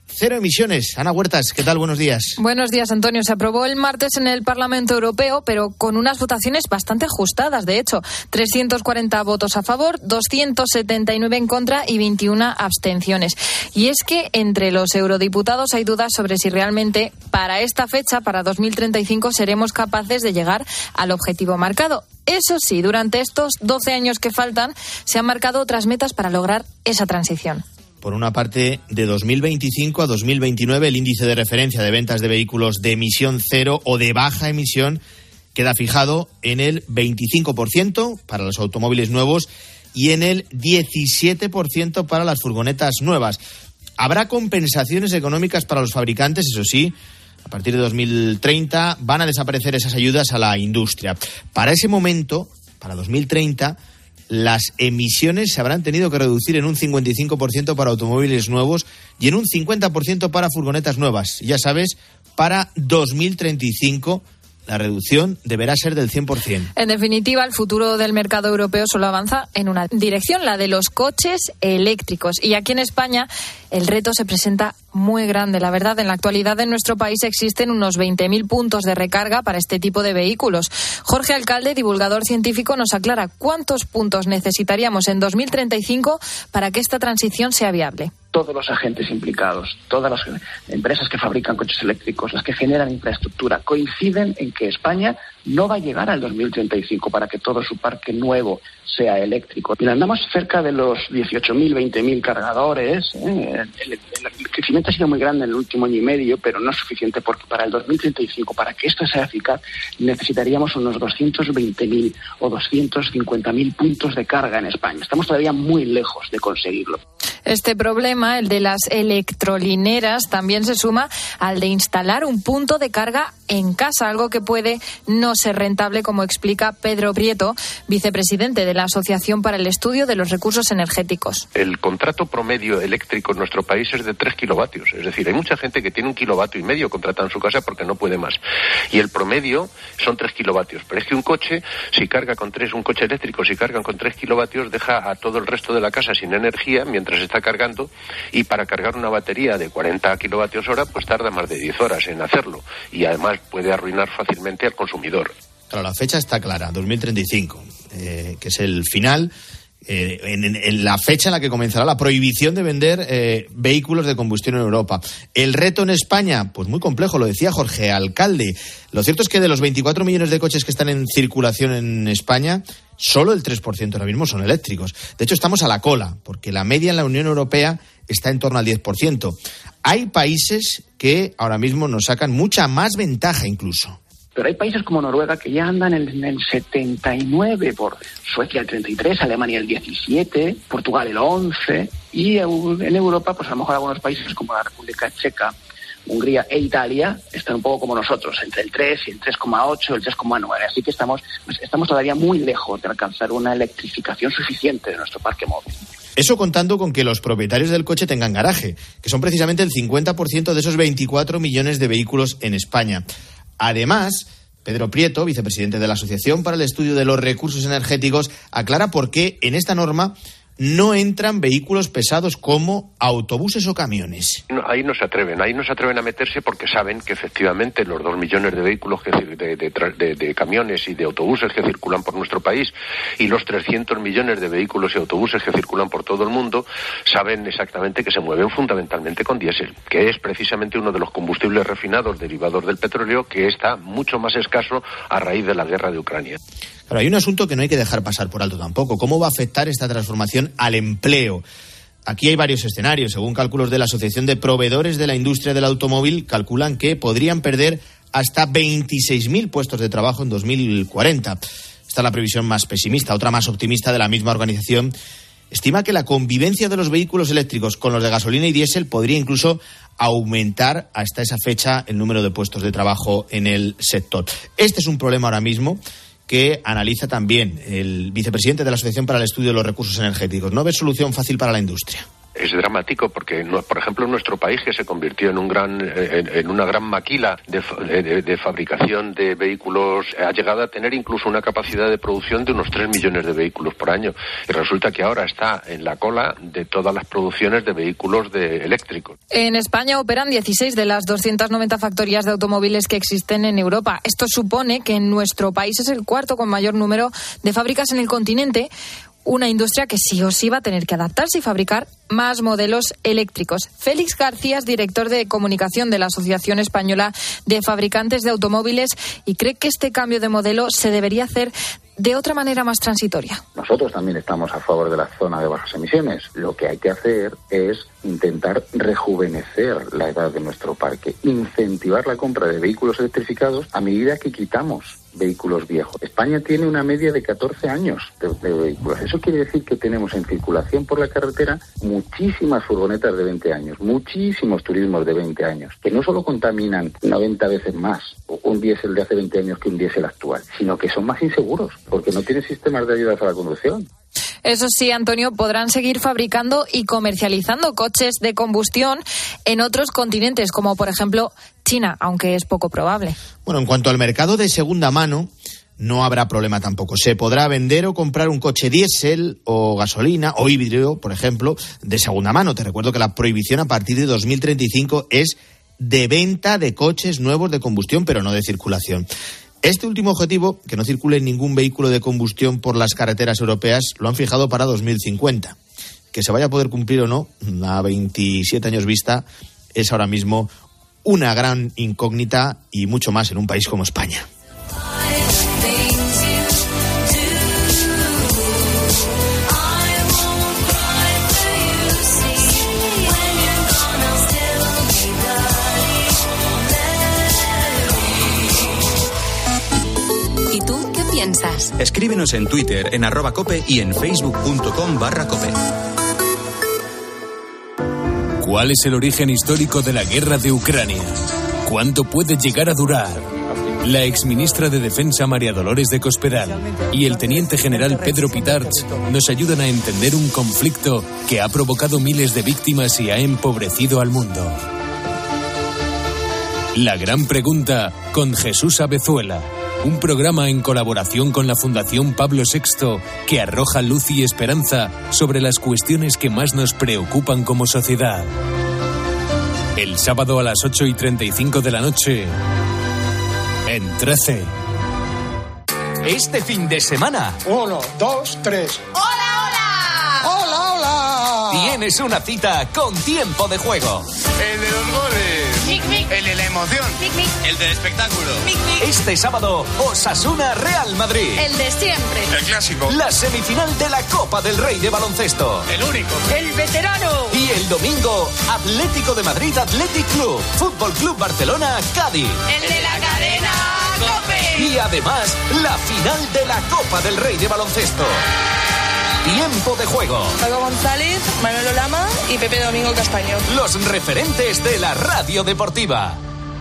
cero emisiones. Ana Huertas, ¿qué tal? Buenos días. Buenos días, Antonio. Se aprobó el martes en el Parlamento Europeo, pero con unas votaciones bastante ajustadas. De hecho, trescientos cuarenta votos a favor, doscientos setenta y nueve en contra y veintiuna abstenciones. Y es que entre los eurodiputados hay dudas sobre si realmente para esta fecha, para dos mil treinta y cinco, seremos capaces de llegar al objetivo marcado. Eso sí, durante estos doce años que faltan, se han marcado otras metas para lograr esa transición. Por una parte, de dos mil veinticinco a dos mil veintinueve, el índice de referencia de ventas de vehículos de emisión cero o de baja emisión queda fijado en el veinticinco por ciento para los automóviles nuevos y en el diecisiete por ciento para las furgonetas nuevas. Habrá compensaciones económicas para los fabricantes, eso sí. A partir de dos mil treinta van a desaparecer esas ayudas a la industria. Para ese momento, para dos mil treinta, las emisiones se habrán tenido que reducir en un cincuenta y cinco por ciento para automóviles nuevos y en un cincuenta por ciento para furgonetas nuevas. Ya sabes, para dos mil treinta y cinco la reducción deberá ser del cien por ciento. En definitiva, el futuro del mercado europeo solo avanza en una dirección, la de los coches eléctricos. Y aquí en España el reto se presenta muy grande. La verdad, en la actualidad en nuestro país existen unos veinte mil puntos de recarga para este tipo de vehículos. Jorge Alcalde, divulgador científico, nos aclara cuántos puntos necesitaríamos en dos mil treinta y cinco para que esta transición sea viable. Todos los agentes implicados, todas las empresas que fabrican coches eléctricos, las que generan infraestructura, coinciden en que España no va a llegar al dos mil treinta y cinco para que todo su parque nuevo sea eléctrico. Y andamos cerca de los dieciocho mil, veinte mil cargadores. ¿eh? El, el, el crecimiento ha sido muy grande en el último año y medio, pero no es suficiente porque para el dos mil treinta y cinco, para que esto sea eficaz, necesitaríamos unos doscientos veinte mil o doscientos cincuenta mil puntos de carga en España. Estamos todavía muy lejos de conseguirlo. Este problema, el de las electrolineras, también se suma al de instalar un punto de carga en casa, algo que puede no ser rentable, como explica Pedro Prieto, vicepresidente de la Asociación para el Estudio de los Recursos Energéticos. El contrato promedio eléctrico en nuestro país es de tres kilovatios, es decir, hay mucha gente que tiene un kilovatio y medio contratada en su casa porque no puede más. Y el promedio son tres kilovatios, pero es que un coche, si carga con tres, un coche eléctrico, si cargan con tres kilovatios, deja a todo el resto de la casa sin energía mientras está cargando, y para cargar una batería de cuarenta kilovatios hora, pues tarda más de diez horas en hacerlo, y además puede arruinar fácilmente al consumidor. Claro, la fecha está clara, dos mil treinta y cinco, eh, que es el final, eh, en, en la fecha en la que comenzará la prohibición de vender eh, vehículos de combustión en Europa. El reto en España, pues muy complejo, lo decía Jorge Alcalde. Lo cierto es que de los veinticuatro millones de coches que están en circulación en España, solo el tres por ciento ahora mismo son eléctricos. De hecho, estamos a la cola, porque la media en la Unión Europea está en torno al diez por ciento. Hay países que ahora mismo nos sacan mucha más ventaja incluso. Pero hay países como Noruega que ya andan en el setenta y nueve, por Suecia el treinta y tres, Alemania el diecisiete, Portugal el once, y en Europa, pues a lo mejor algunos países como la República Checa, Hungría e Italia están un poco como nosotros, entre el tres y el tres coma ocho, el tres coma nueve. Así que estamos, pues estamos todavía muy lejos de alcanzar una electrificación suficiente de nuestro parque móvil. Eso contando con que los propietarios del coche tengan garaje, que son precisamente el cincuenta por ciento de esos veinticuatro millones de vehículos en España. Además, Pedro Prieto, vicepresidente de la Asociación para el Estudio de los Recursos Energéticos, aclara por qué en esta norma no entran vehículos pesados como autobuses o camiones. No, ahí no se atreven, ahí no se atreven a meterse porque saben que efectivamente los dos millones de vehículos, que, de, de, de, de camiones y de autobuses que circulan por nuestro país y los trescientos millones de vehículos y autobuses que circulan por todo el mundo, saben exactamente que se mueven fundamentalmente con diésel, que es precisamente uno de los combustibles refinados derivados del petróleo que está mucho más escaso a raíz de la guerra de Ucrania. Pero hay un asunto que no hay que dejar pasar por alto tampoco. ¿Cómo va a afectar esta transformación al empleo? Aquí hay varios escenarios. Según cálculos de la Asociación de Proveedores de la Industria del Automóvil, calculan que podrían perder hasta veintiséis mil puestos de trabajo en dos mil cuarenta. Esta es la previsión más pesimista. Otra más optimista de la misma organización estima que la convivencia de los vehículos eléctricos con los de gasolina y diésel podría incluso aumentar hasta esa fecha el número de puestos de trabajo en el sector. Este es un problema ahora mismo que analiza también el vicepresidente de la Asociación para el Estudio de los Recursos Energéticos. No ve solución fácil para la industria. es dramático porque, no, por ejemplo, nuestro país, que se convirtió en un gran, en, en una gran maquila de, de, de fabricación de vehículos, ha llegado a tener incluso una capacidad de producción de unos tres millones de vehículos por año. Y resulta que ahora está en la cola de todas las producciones de vehículos de eléctricos. En España operan dieciséis de las doscientas noventa factorías de automóviles que existen en Europa. Esto supone que en nuestro país es el cuarto con mayor número de fábricas en el continente. Una industria que sí o sí va a tener que adaptarse y fabricar más modelos eléctricos. Félix García es director de comunicación de la Asociación Española de Fabricantes de Automóviles y cree que este cambio de modelo se debería hacer de otra manera más transitoria. Nosotros también estamos a favor de la zona de bajas emisiones. Lo que hay que hacer es intentar rejuvenecer la edad de nuestro parque, incentivar la compra de vehículos electrificados a medida que quitamos vehículos viejos. España tiene una media de catorce años de, de vehículos. Eso quiere decir que tenemos en circulación por la carretera muchísimas furgonetas de veinte años, muchísimos turismos de veinte años, que no solo contaminan noventa veces más un diésel de hace veinte años que un diésel actual, sino que son más inseguros, porque no tienen sistemas de ayudas a la conducción. Eso sí, Antonio, podrán seguir fabricando y comercializando coches de combustión en otros continentes, como por ejemplo China, aunque es poco probable. Bueno, en cuanto al mercado de segunda mano, no habrá problema tampoco. Se podrá vender o comprar un coche diésel o gasolina o híbrido, por ejemplo, de segunda mano. Te recuerdo que la prohibición a partir de dos mil treinta y cinco es de venta de coches nuevos de combustión, pero no de circulación. Este último objetivo, que no circule ningún vehículo de combustión por las carreteras europeas, lo han fijado para dos mil cincuenta. Que se vaya a poder cumplir o no, a veintisiete años vista, es ahora mismo una gran incógnita y mucho más en un país como España. Piensas. Escríbenos en Twitter, en arroba cope y en facebook.com barra cope. ¿Cuál es el origen histórico de la guerra de Ucrania? ¿Cuánto puede llegar a durar? La exministra de Defensa María Dolores de Cospedal y el teniente general Pedro Pitarch nos ayudan a entender un conflicto que ha provocado miles de víctimas y ha empobrecido al mundo. La gran pregunta con Jesús Abezuela. Un programa en colaboración con la Fundación Pablo sexto que arroja luz y esperanza sobre las cuestiones que más nos preocupan como sociedad. El sábado a las ocho y treinta y cinco de la noche en trece. Este fin de semana. Uno, dos, tres. ¡Hola, hola! ¡Hola, hola! Tienes una cita con Tiempo de Juego. El de los goles. Mic, mic. El de la emoción. Mic, mic. El del espectáculo. Mic, mic. Este sábado, Osasuna Real Madrid. El de siempre. El clásico. La semifinal de la Copa del Rey de baloncesto. El único. El veterano. Y el domingo, Atlético de Madrid Athletic Club. Fútbol Club Barcelona Cádiz. El de la cadena COPE. Y además, la final de la Copa del Rey de baloncesto. Tiempo de Juego. Paco González, Manolo Lama y Pepe Domingo Castaño. Los referentes de la radio deportiva.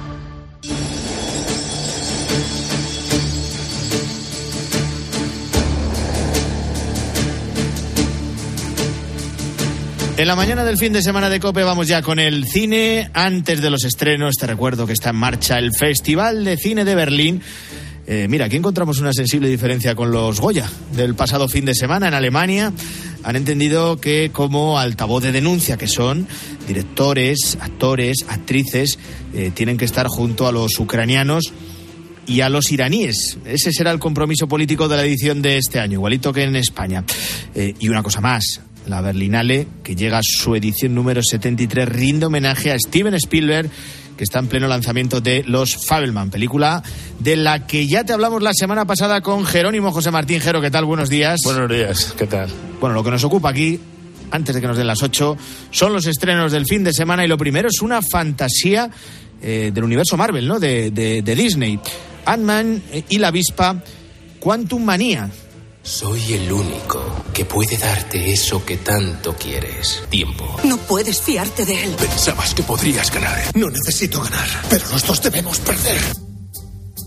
En la mañana del fin de semana de COPE vamos ya con el cine. Antes de los estrenos, te recuerdo que está en marcha el Festival de Cine de Berlín. Eh, mira, aquí encontramos una sensible diferencia con los Goya del pasado fin de semana. En Alemania han entendido que como altavoz de denuncia que son, directores, actores, actrices, eh, tienen que estar junto a los ucranianos y a los iraníes. Ese será el compromiso político de la edición de este año, igualito que en España. Eh, y una cosa más, la Berlinale, que llega a su edición número setenta y tres, rinde homenaje a Steven Spielberg, que está en pleno lanzamiento de Los Fabelman, película de la que ya te hablamos la semana pasada con Jerónimo José Martín. Jero, ¿qué tal? Buenos días. Buenos días, ¿qué tal? Bueno, lo que nos ocupa aquí, antes de que nos den las ocho, son los estrenos del fin de semana, y lo primero es una fantasía eh, del universo Marvel, ¿no? De, de, de Disney. Ant-Man y la avispa, Quantum Manía. Soy el único que puede darte eso que tanto quieres. Tiempo. No puedes fiarte de él. Pensabas que podrías ganar. No necesito ganar, pero los dos debemos perder.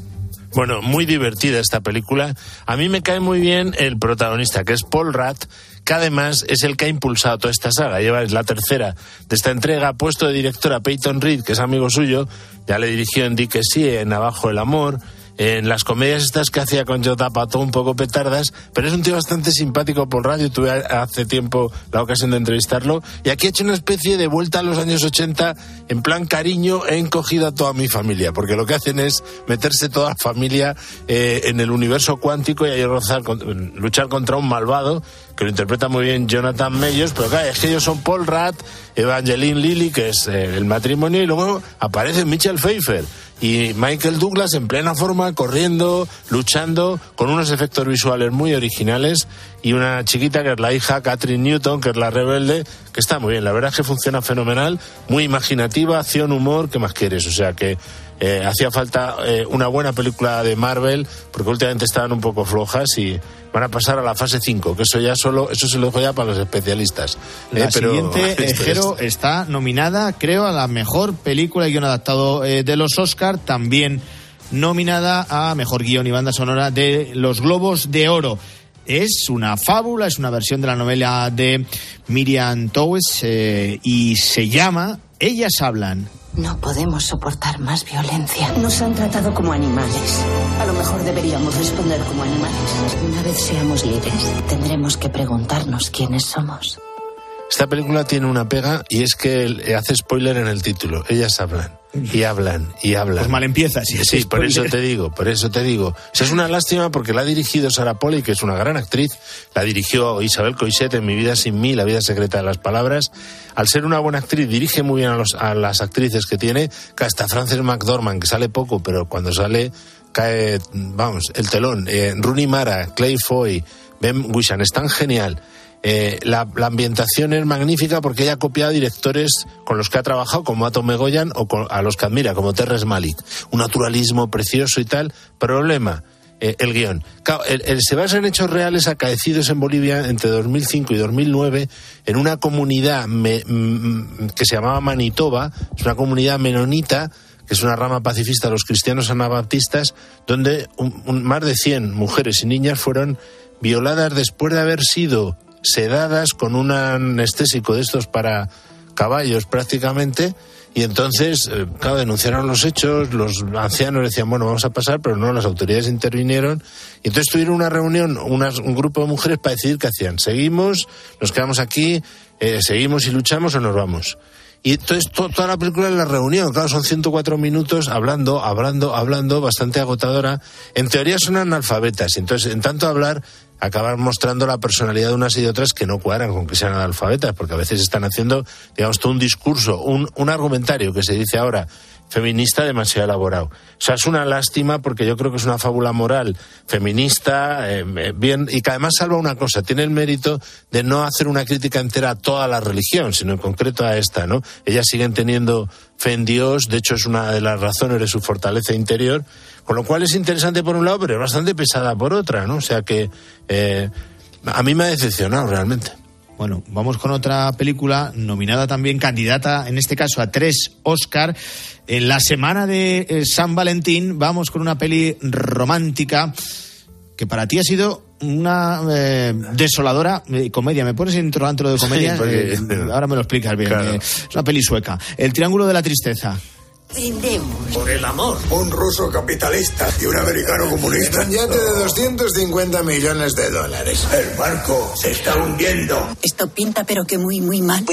Bueno, muy divertida esta película. A mí me cae muy bien el protagonista, que es Paul Rudd, que además es el que ha impulsado toda esta saga. Lleva, es la tercera de esta entrega. Ha puesto de director a Peyton Reed, que es amigo suyo. Ya le dirigió en Di que sí, en Abajo el amor, en las comedias estas que hacía con Joe Apatow, un poco petardas, pero es un tío bastante simpático por radio. Tuve hace tiempo la ocasión de entrevistarlo, y aquí ha hecho una especie de vuelta a los años ochenta, en plan cariño, he encogido a toda mi familia, porque lo que hacen es meterse toda la familia eh, en el universo cuántico y ahí rozar, con, luchar contra un malvado, que lo interpreta muy bien Jonathan Majors, pero claro, es que ellos son Paul Rudd, Evangeline Lilly, que es eh, el matrimonio, y luego aparece Michelle Pfeiffer y Michael Douglas en plena forma, corriendo, luchando, con unos efectos visuales muy originales, y una chiquita que es la hija, Catherine Newton, que es la rebelde, que está muy bien. La verdad es que funciona fenomenal, muy imaginativa, acción, humor, ¿qué más quieres? O sea que eh, hacía falta eh, una buena película de Marvel, porque últimamente estaban un poco flojas y van a pasar a la fase cinco, que eso ya solo, eso se lo dejo ya para los especialistas. La eh, pero, siguiente, eh, Jero, está nominada, creo, a la mejor película y guion adaptado eh, de los Oscar, también nominada a mejor guion y banda sonora de los Globos de Oro. Es una fábula, es una versión de la novela de Miriam Towes eh, y se llama Ellas hablan. No podemos soportar más violencia. Nos han tratado como animales. A lo mejor deberíamos responder como animales. Una vez seamos libres, tendremos que preguntarnos quiénes somos. Esta película tiene una pega, y es que hace spoiler en el título. Ellas hablan, y hablan, y hablan. Pues mal empieza, sí. Sí, por eso te digo, por eso te digo. O sea, es una lástima porque la ha dirigido Sarah Polley, que es una gran actriz. La dirigió Isabel Coixet en Mi vida sin mí, La vida secreta de las palabras. Al ser una buena actriz, dirige muy bien a, los, a las actrices que tiene, que hasta Frances McDormand, que sale poco, pero cuando sale cae, vamos, el telón. Eh, Rooney Mara, Clay Foy, Ben Whishaw, están genial. Eh, la, la ambientación es magnífica porque ella ha copiado directores con los que ha trabajado, como Atom Egoyan, o con, a los que admira, como Terrence Malick. Un naturalismo precioso y tal. Problema, eh, el guión. Claro, el, el, se basa en hechos reales acaecidos en Bolivia entre dos mil cinco y dos mil nueve, en una comunidad me, m, que se llamaba Manitoba, es una comunidad menonita, que es una rama pacifista de los cristianos anabaptistas, donde un, un, más de cien mujeres y niñas fueron violadas después de haber sido sedadas con un anestésico de estos para caballos prácticamente, y entonces, eh, claro, denunciaron los hechos, los ancianos decían, bueno, vamos a pasar, pero no, las autoridades intervinieron, y entonces tuvieron una reunión, unas, un grupo de mujeres para decidir qué hacían. ¿Seguimos? ¿Nos quedamos aquí? Eh, ¿Seguimos y luchamos o nos vamos? Y entonces to, toda la película es la reunión, claro, son ciento cuatro minutos hablando, hablando, hablando, bastante agotadora. En teoría son analfabetas, entonces en tanto hablar acabar mostrando la personalidad de unas y de otras que no cuadran con que sean analfabetas, porque a veces están haciendo, digamos, todo un discurso, un, un argumentario que se dice ahora feminista demasiado elaborado. O sea, es una lástima porque yo creo que es una fábula moral feminista, eh, bien, y que además salva una cosa, tiene el mérito de no hacer una crítica entera a toda la religión, sino en concreto a esta, ¿no? Ellas siguen teniendo fe en Dios, de hecho es una de las razones de su fortaleza interior, con lo cual es interesante por un lado, pero es bastante pesada por otra, ¿no? O sea que eh, a mí me ha decepcionado realmente. Bueno, vamos con otra película nominada también, candidata en este caso a tres Oscar. En la semana de eh, San Valentín vamos con una peli romántica que para ti ha sido una eh, desoladora eh, comedia. ¿Me pones en interrogante lo de comedia? Sí, porque... eh, ahora me lo explicas bien. Claro. Eh, es una peli sueca. El Triángulo de la Tristeza. Brindemos. Por el amor. Un ruso capitalista y un americano comunista. Un yate de doscientos cincuenta millones de dólares. El barco se está hundiendo. Esto pinta pero que muy, muy mal.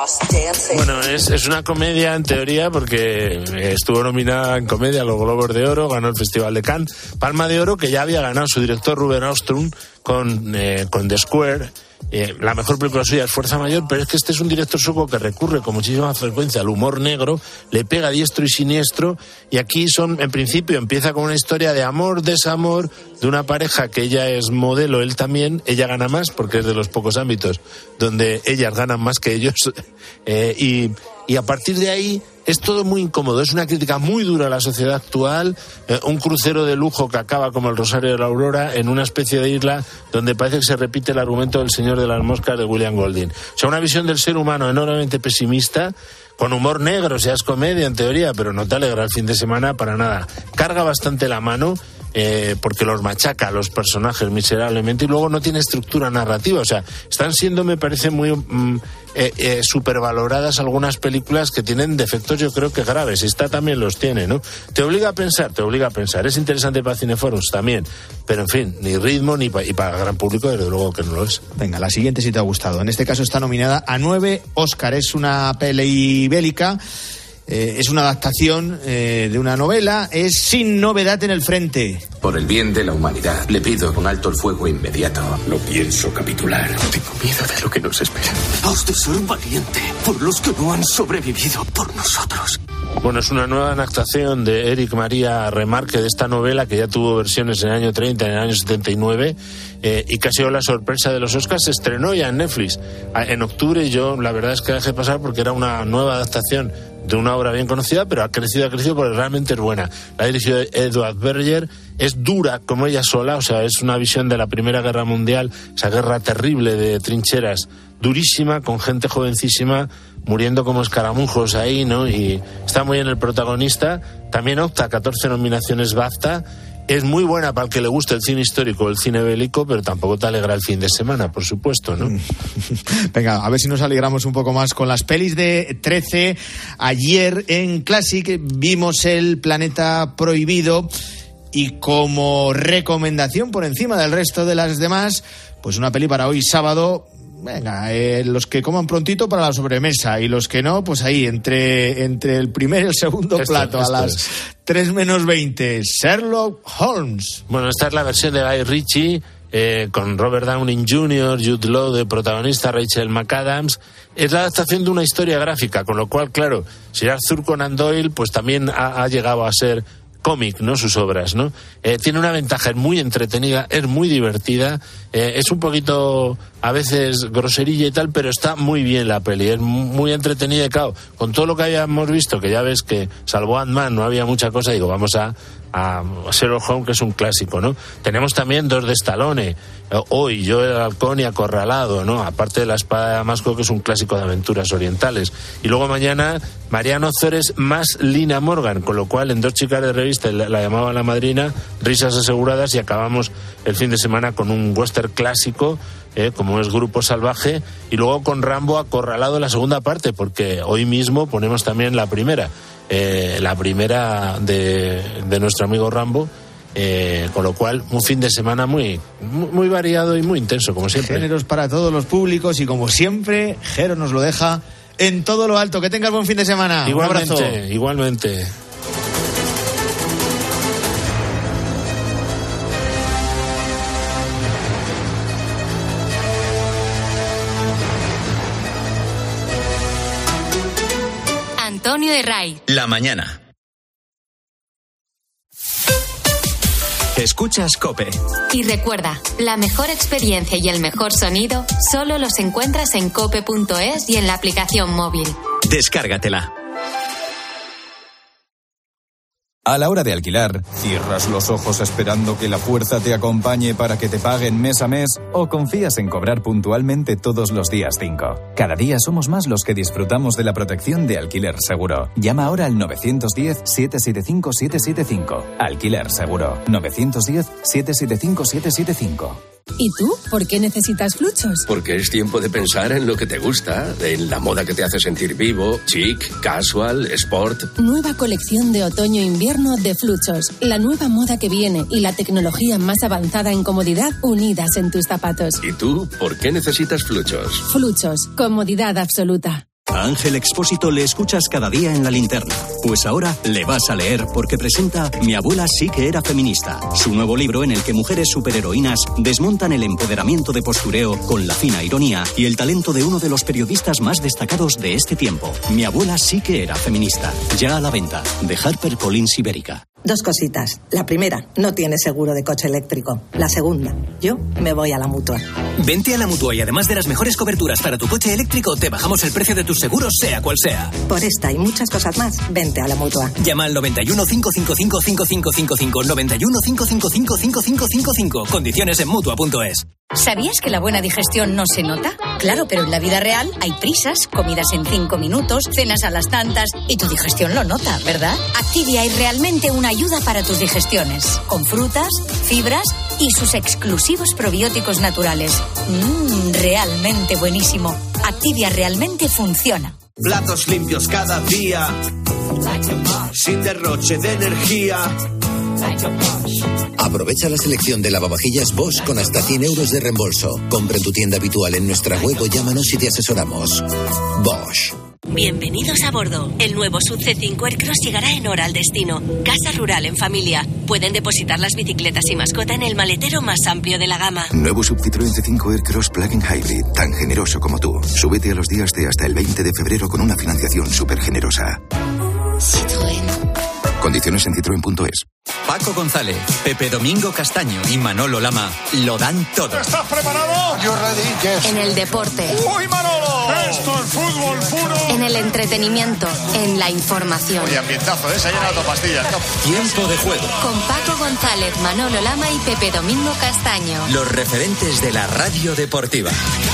Bueno, es, es una comedia en teoría porque estuvo nominada en comedia a los Globos de Oro, ganó el Festival de Cannes. Palma de Oro, que ya había ganado su director Ruben Östlund con, eh, con The Square. Eh, la mejor película suya es Fuerza Mayor, pero es que este es un director sueco que recurre con muchísima frecuencia al humor negro, le pega diestro y siniestro, y aquí son, en principio, empieza con una historia de amor, desamor, de una pareja que ella es modelo, él también, ella gana más, porque es de los pocos ámbitos donde ellas ganan más que ellos, eh, y, y a partir de ahí es todo muy incómodo, es una crítica muy dura a la sociedad actual, eh, un crucero de lujo que acaba como el Rosario de la Aurora en una especie de isla donde parece que se repite el argumento del Señor de las Moscas de William Golding. O sea, una visión del ser humano enormemente pesimista, con humor negro, o sea, es comedia en teoría, pero no te alegra el fin de semana para nada. Carga bastante la mano. eh, porque los machaca a los personajes miserablemente y luego no tiene estructura narrativa. O sea, están siendo, me parece, muy mm, eh, eh, supervaloradas algunas películas que tienen defectos, yo creo que graves. Esta también los tiene, ¿no? Te obliga a pensar, te obliga a pensar. Es interesante para Cineforums también, pero en fin, ni ritmo ni pa- y para el gran público, desde luego que no lo es. Venga, la siguiente si te ha gustado. En este caso está nominada a nueve Óscar. Es una peli bélica. Eh, es una adaptación eh, de una novela. Es Sin novedad en el frente. Por el bien de la humanidad, le pido un alto el fuego inmediato. No pienso capitular. Tengo miedo de lo que nos espera. Has de ser valiente por los que no han sobrevivido, por nosotros. Bueno, es una nueva adaptación de Eric María Remarque de esta novela que ya tuvo versiones en el año treinta, en el año setenta y nueve eh, y que ha sido la sorpresa de los Oscars. Se estrenó ya en Netflix en octubre y yo la verdad es que dejé pasar porque era una nueva adaptación de una obra bien conocida, pero ha crecido, ha crecido porque realmente es buena. La ha dirigido Edward Berger, es dura como ella sola, o sea, es una visión de la Primera Guerra Mundial, esa guerra terrible de trincheras, durísima, con gente jovencísima muriendo como escaramujos ahí, ¿no? Y está muy bien el protagonista, también opta a catorce nominaciones BAFTA. Es muy buena para el que le guste el cine histórico o el cine bélico, pero tampoco te alegra el fin de semana, por supuesto, ¿no? Venga, a ver si nos alegramos un poco más con las pelis de trece. Ayer en Classic vimos El Planeta Prohibido y como recomendación por encima del resto de las demás, pues una peli para hoy sábado. Venga, eh, los que coman prontito para la sobremesa y los que no, pues ahí, entre, entre el primer y el segundo esto, plato, esto a las es. tres menos veinte, Sherlock Holmes. Bueno, esta es la versión de Guy Ritchie, eh, con Robert Downey junior, Jude Law de protagonista, Rachel McAdams. Es la adaptación de una historia gráfica, con lo cual, claro, Sir Arthur Conan Doyle, pues también ha, ha llegado a ser cómic, ¿no? Sus obras, ¿no? Eh, tiene una ventaja, es muy entretenida, es muy divertida, eh, es un poquito a veces groserilla y tal, pero está muy bien la peli, es muy entretenida y claro, con todo lo que habíamos visto, que ya ves que salvo Ant-Man no había mucha cosa, digo, vamos a, a Sherlock Holmes, que es un clásico, ¿no? Tenemos también dos de Stallone, hoy Yo el halcón y Acorralado, ¿no? Aparte de La espada de Damasco, que es un clásico de aventuras orientales. Y luego mañana Mariano Ozores más Lina Morgan, con lo cual en Dos chicas de revista la, la llamaban La Madrina, risas aseguradas, y acabamos el fin de semana con un western clásico, eh, como es Grupo Salvaje, y luego con Rambo Acorralado la segunda parte, porque hoy mismo ponemos también la primera, eh, la primera de, de nuestro amigo Rambo. Eh, con lo cual, un fin de semana muy, muy variado y muy intenso, como siempre. Géneros para todos los públicos y como siempre, Jero nos lo deja en todo lo alto. Que tengas buen fin de semana. Igualmente, un abrazo. Igualmente. Antonio de Ray. La mañana. Escuchas COPE. Y recuerda, la mejor experiencia y el mejor sonido solo los encuentras en cope punto es y en la aplicación móvil. Descárgatela. A la hora de alquilar, ¿cierras los ojos esperando que la fuerza te acompañe para que te paguen mes a mes? ¿O confías en cobrar puntualmente todos los días cinco? Cada día somos más los que disfrutamos de la protección de Alquiler Seguro. Llama ahora al nueve uno cero, siete siete cinco, siete siete cinco. Alquiler Seguro. nueve uno cero, siete siete cinco, siete siete cinco. ¿Y tú? ¿Por qué necesitas Fluchos? Porque es tiempo de pensar en lo que te gusta, en la moda que te hace sentir vivo, chic, casual, sport. Nueva colección de otoño-invierno de Fluchos. La nueva moda que viene y la tecnología más avanzada en comodidad unidas en tus zapatos. ¿Y tú? ¿Por qué necesitas Fluchos? Fluchos. Comodidad absoluta. A Ángel Expósito le escuchas cada día en La Linterna. Pues ahora le vas a leer porque presenta Mi abuela sí que era feminista, su nuevo libro en el que mujeres superheroínas desmontan el empoderamiento de postureo con la fina ironía y el talento de uno de los periodistas más destacados de este tiempo. Mi abuela sí que era feminista. Ya a la venta, de HarperCollins Ibérica. Dos cositas. La primera, no tienes seguro de coche eléctrico. La segunda, yo me voy a la Mutua. Vente a la Mutua y además de las mejores coberturas para tu coche eléctrico, te bajamos el precio de tus seguros, sea cual sea. Por esta y muchas cosas más, vente a la Mutua. Llama al noventa y uno, cinco cinco cinco, cinco cinco cinco cinco, noventa y uno, cinco cinco cinco, cinco cinco cinco cinco. Condiciones en Mutua punto es. ¿Sabías que la buena digestión no se nota? Claro, pero en la vida real hay prisas, comidas en cinco minutos, cenas a las tantas y tu digestión lo nota, ¿verdad? Activia es realmente una ayuda para tus digestiones, con frutas, fibras y sus exclusivos probióticos naturales. Mmm, realmente buenísimo. Activia realmente funciona. Platos limpios cada día, sin derroche de energía. Aprovecha la selección de lavavajillas Bosch con hasta cien euros de reembolso. Compra en tu tienda habitual en nuestra web o llámanos y te asesoramos. Bosch. Bienvenidos a bordo. El nuevo S U V C cinco Aircross llegará en hora al destino. Casa rural en familia. Pueden depositar las bicicletas y mascota en el maletero más amplio de la gama. Nuevo S U V Citroën C cinco Aircross Plug-in Hybrid. Tan generoso como tú. Súbete a los días de hasta el veinte de febrero con una financiación súper generosa. Citroën. Condiciones en citroen punto es. Paco González, Pepe Domingo Castaño y Manolo Lama lo dan todo. ¿Estás preparado? Yo ready, yes. En el deporte. ¡Uy, Manolo! Esto es fútbol puro. En el entretenimiento. En la información. Oye, ambientazo, ¿eh? Se ha llenado de pastillas. Tiempo de juego. Con Paco González, Manolo Lama y Pepe Domingo Castaño. Los referentes de la radio deportiva.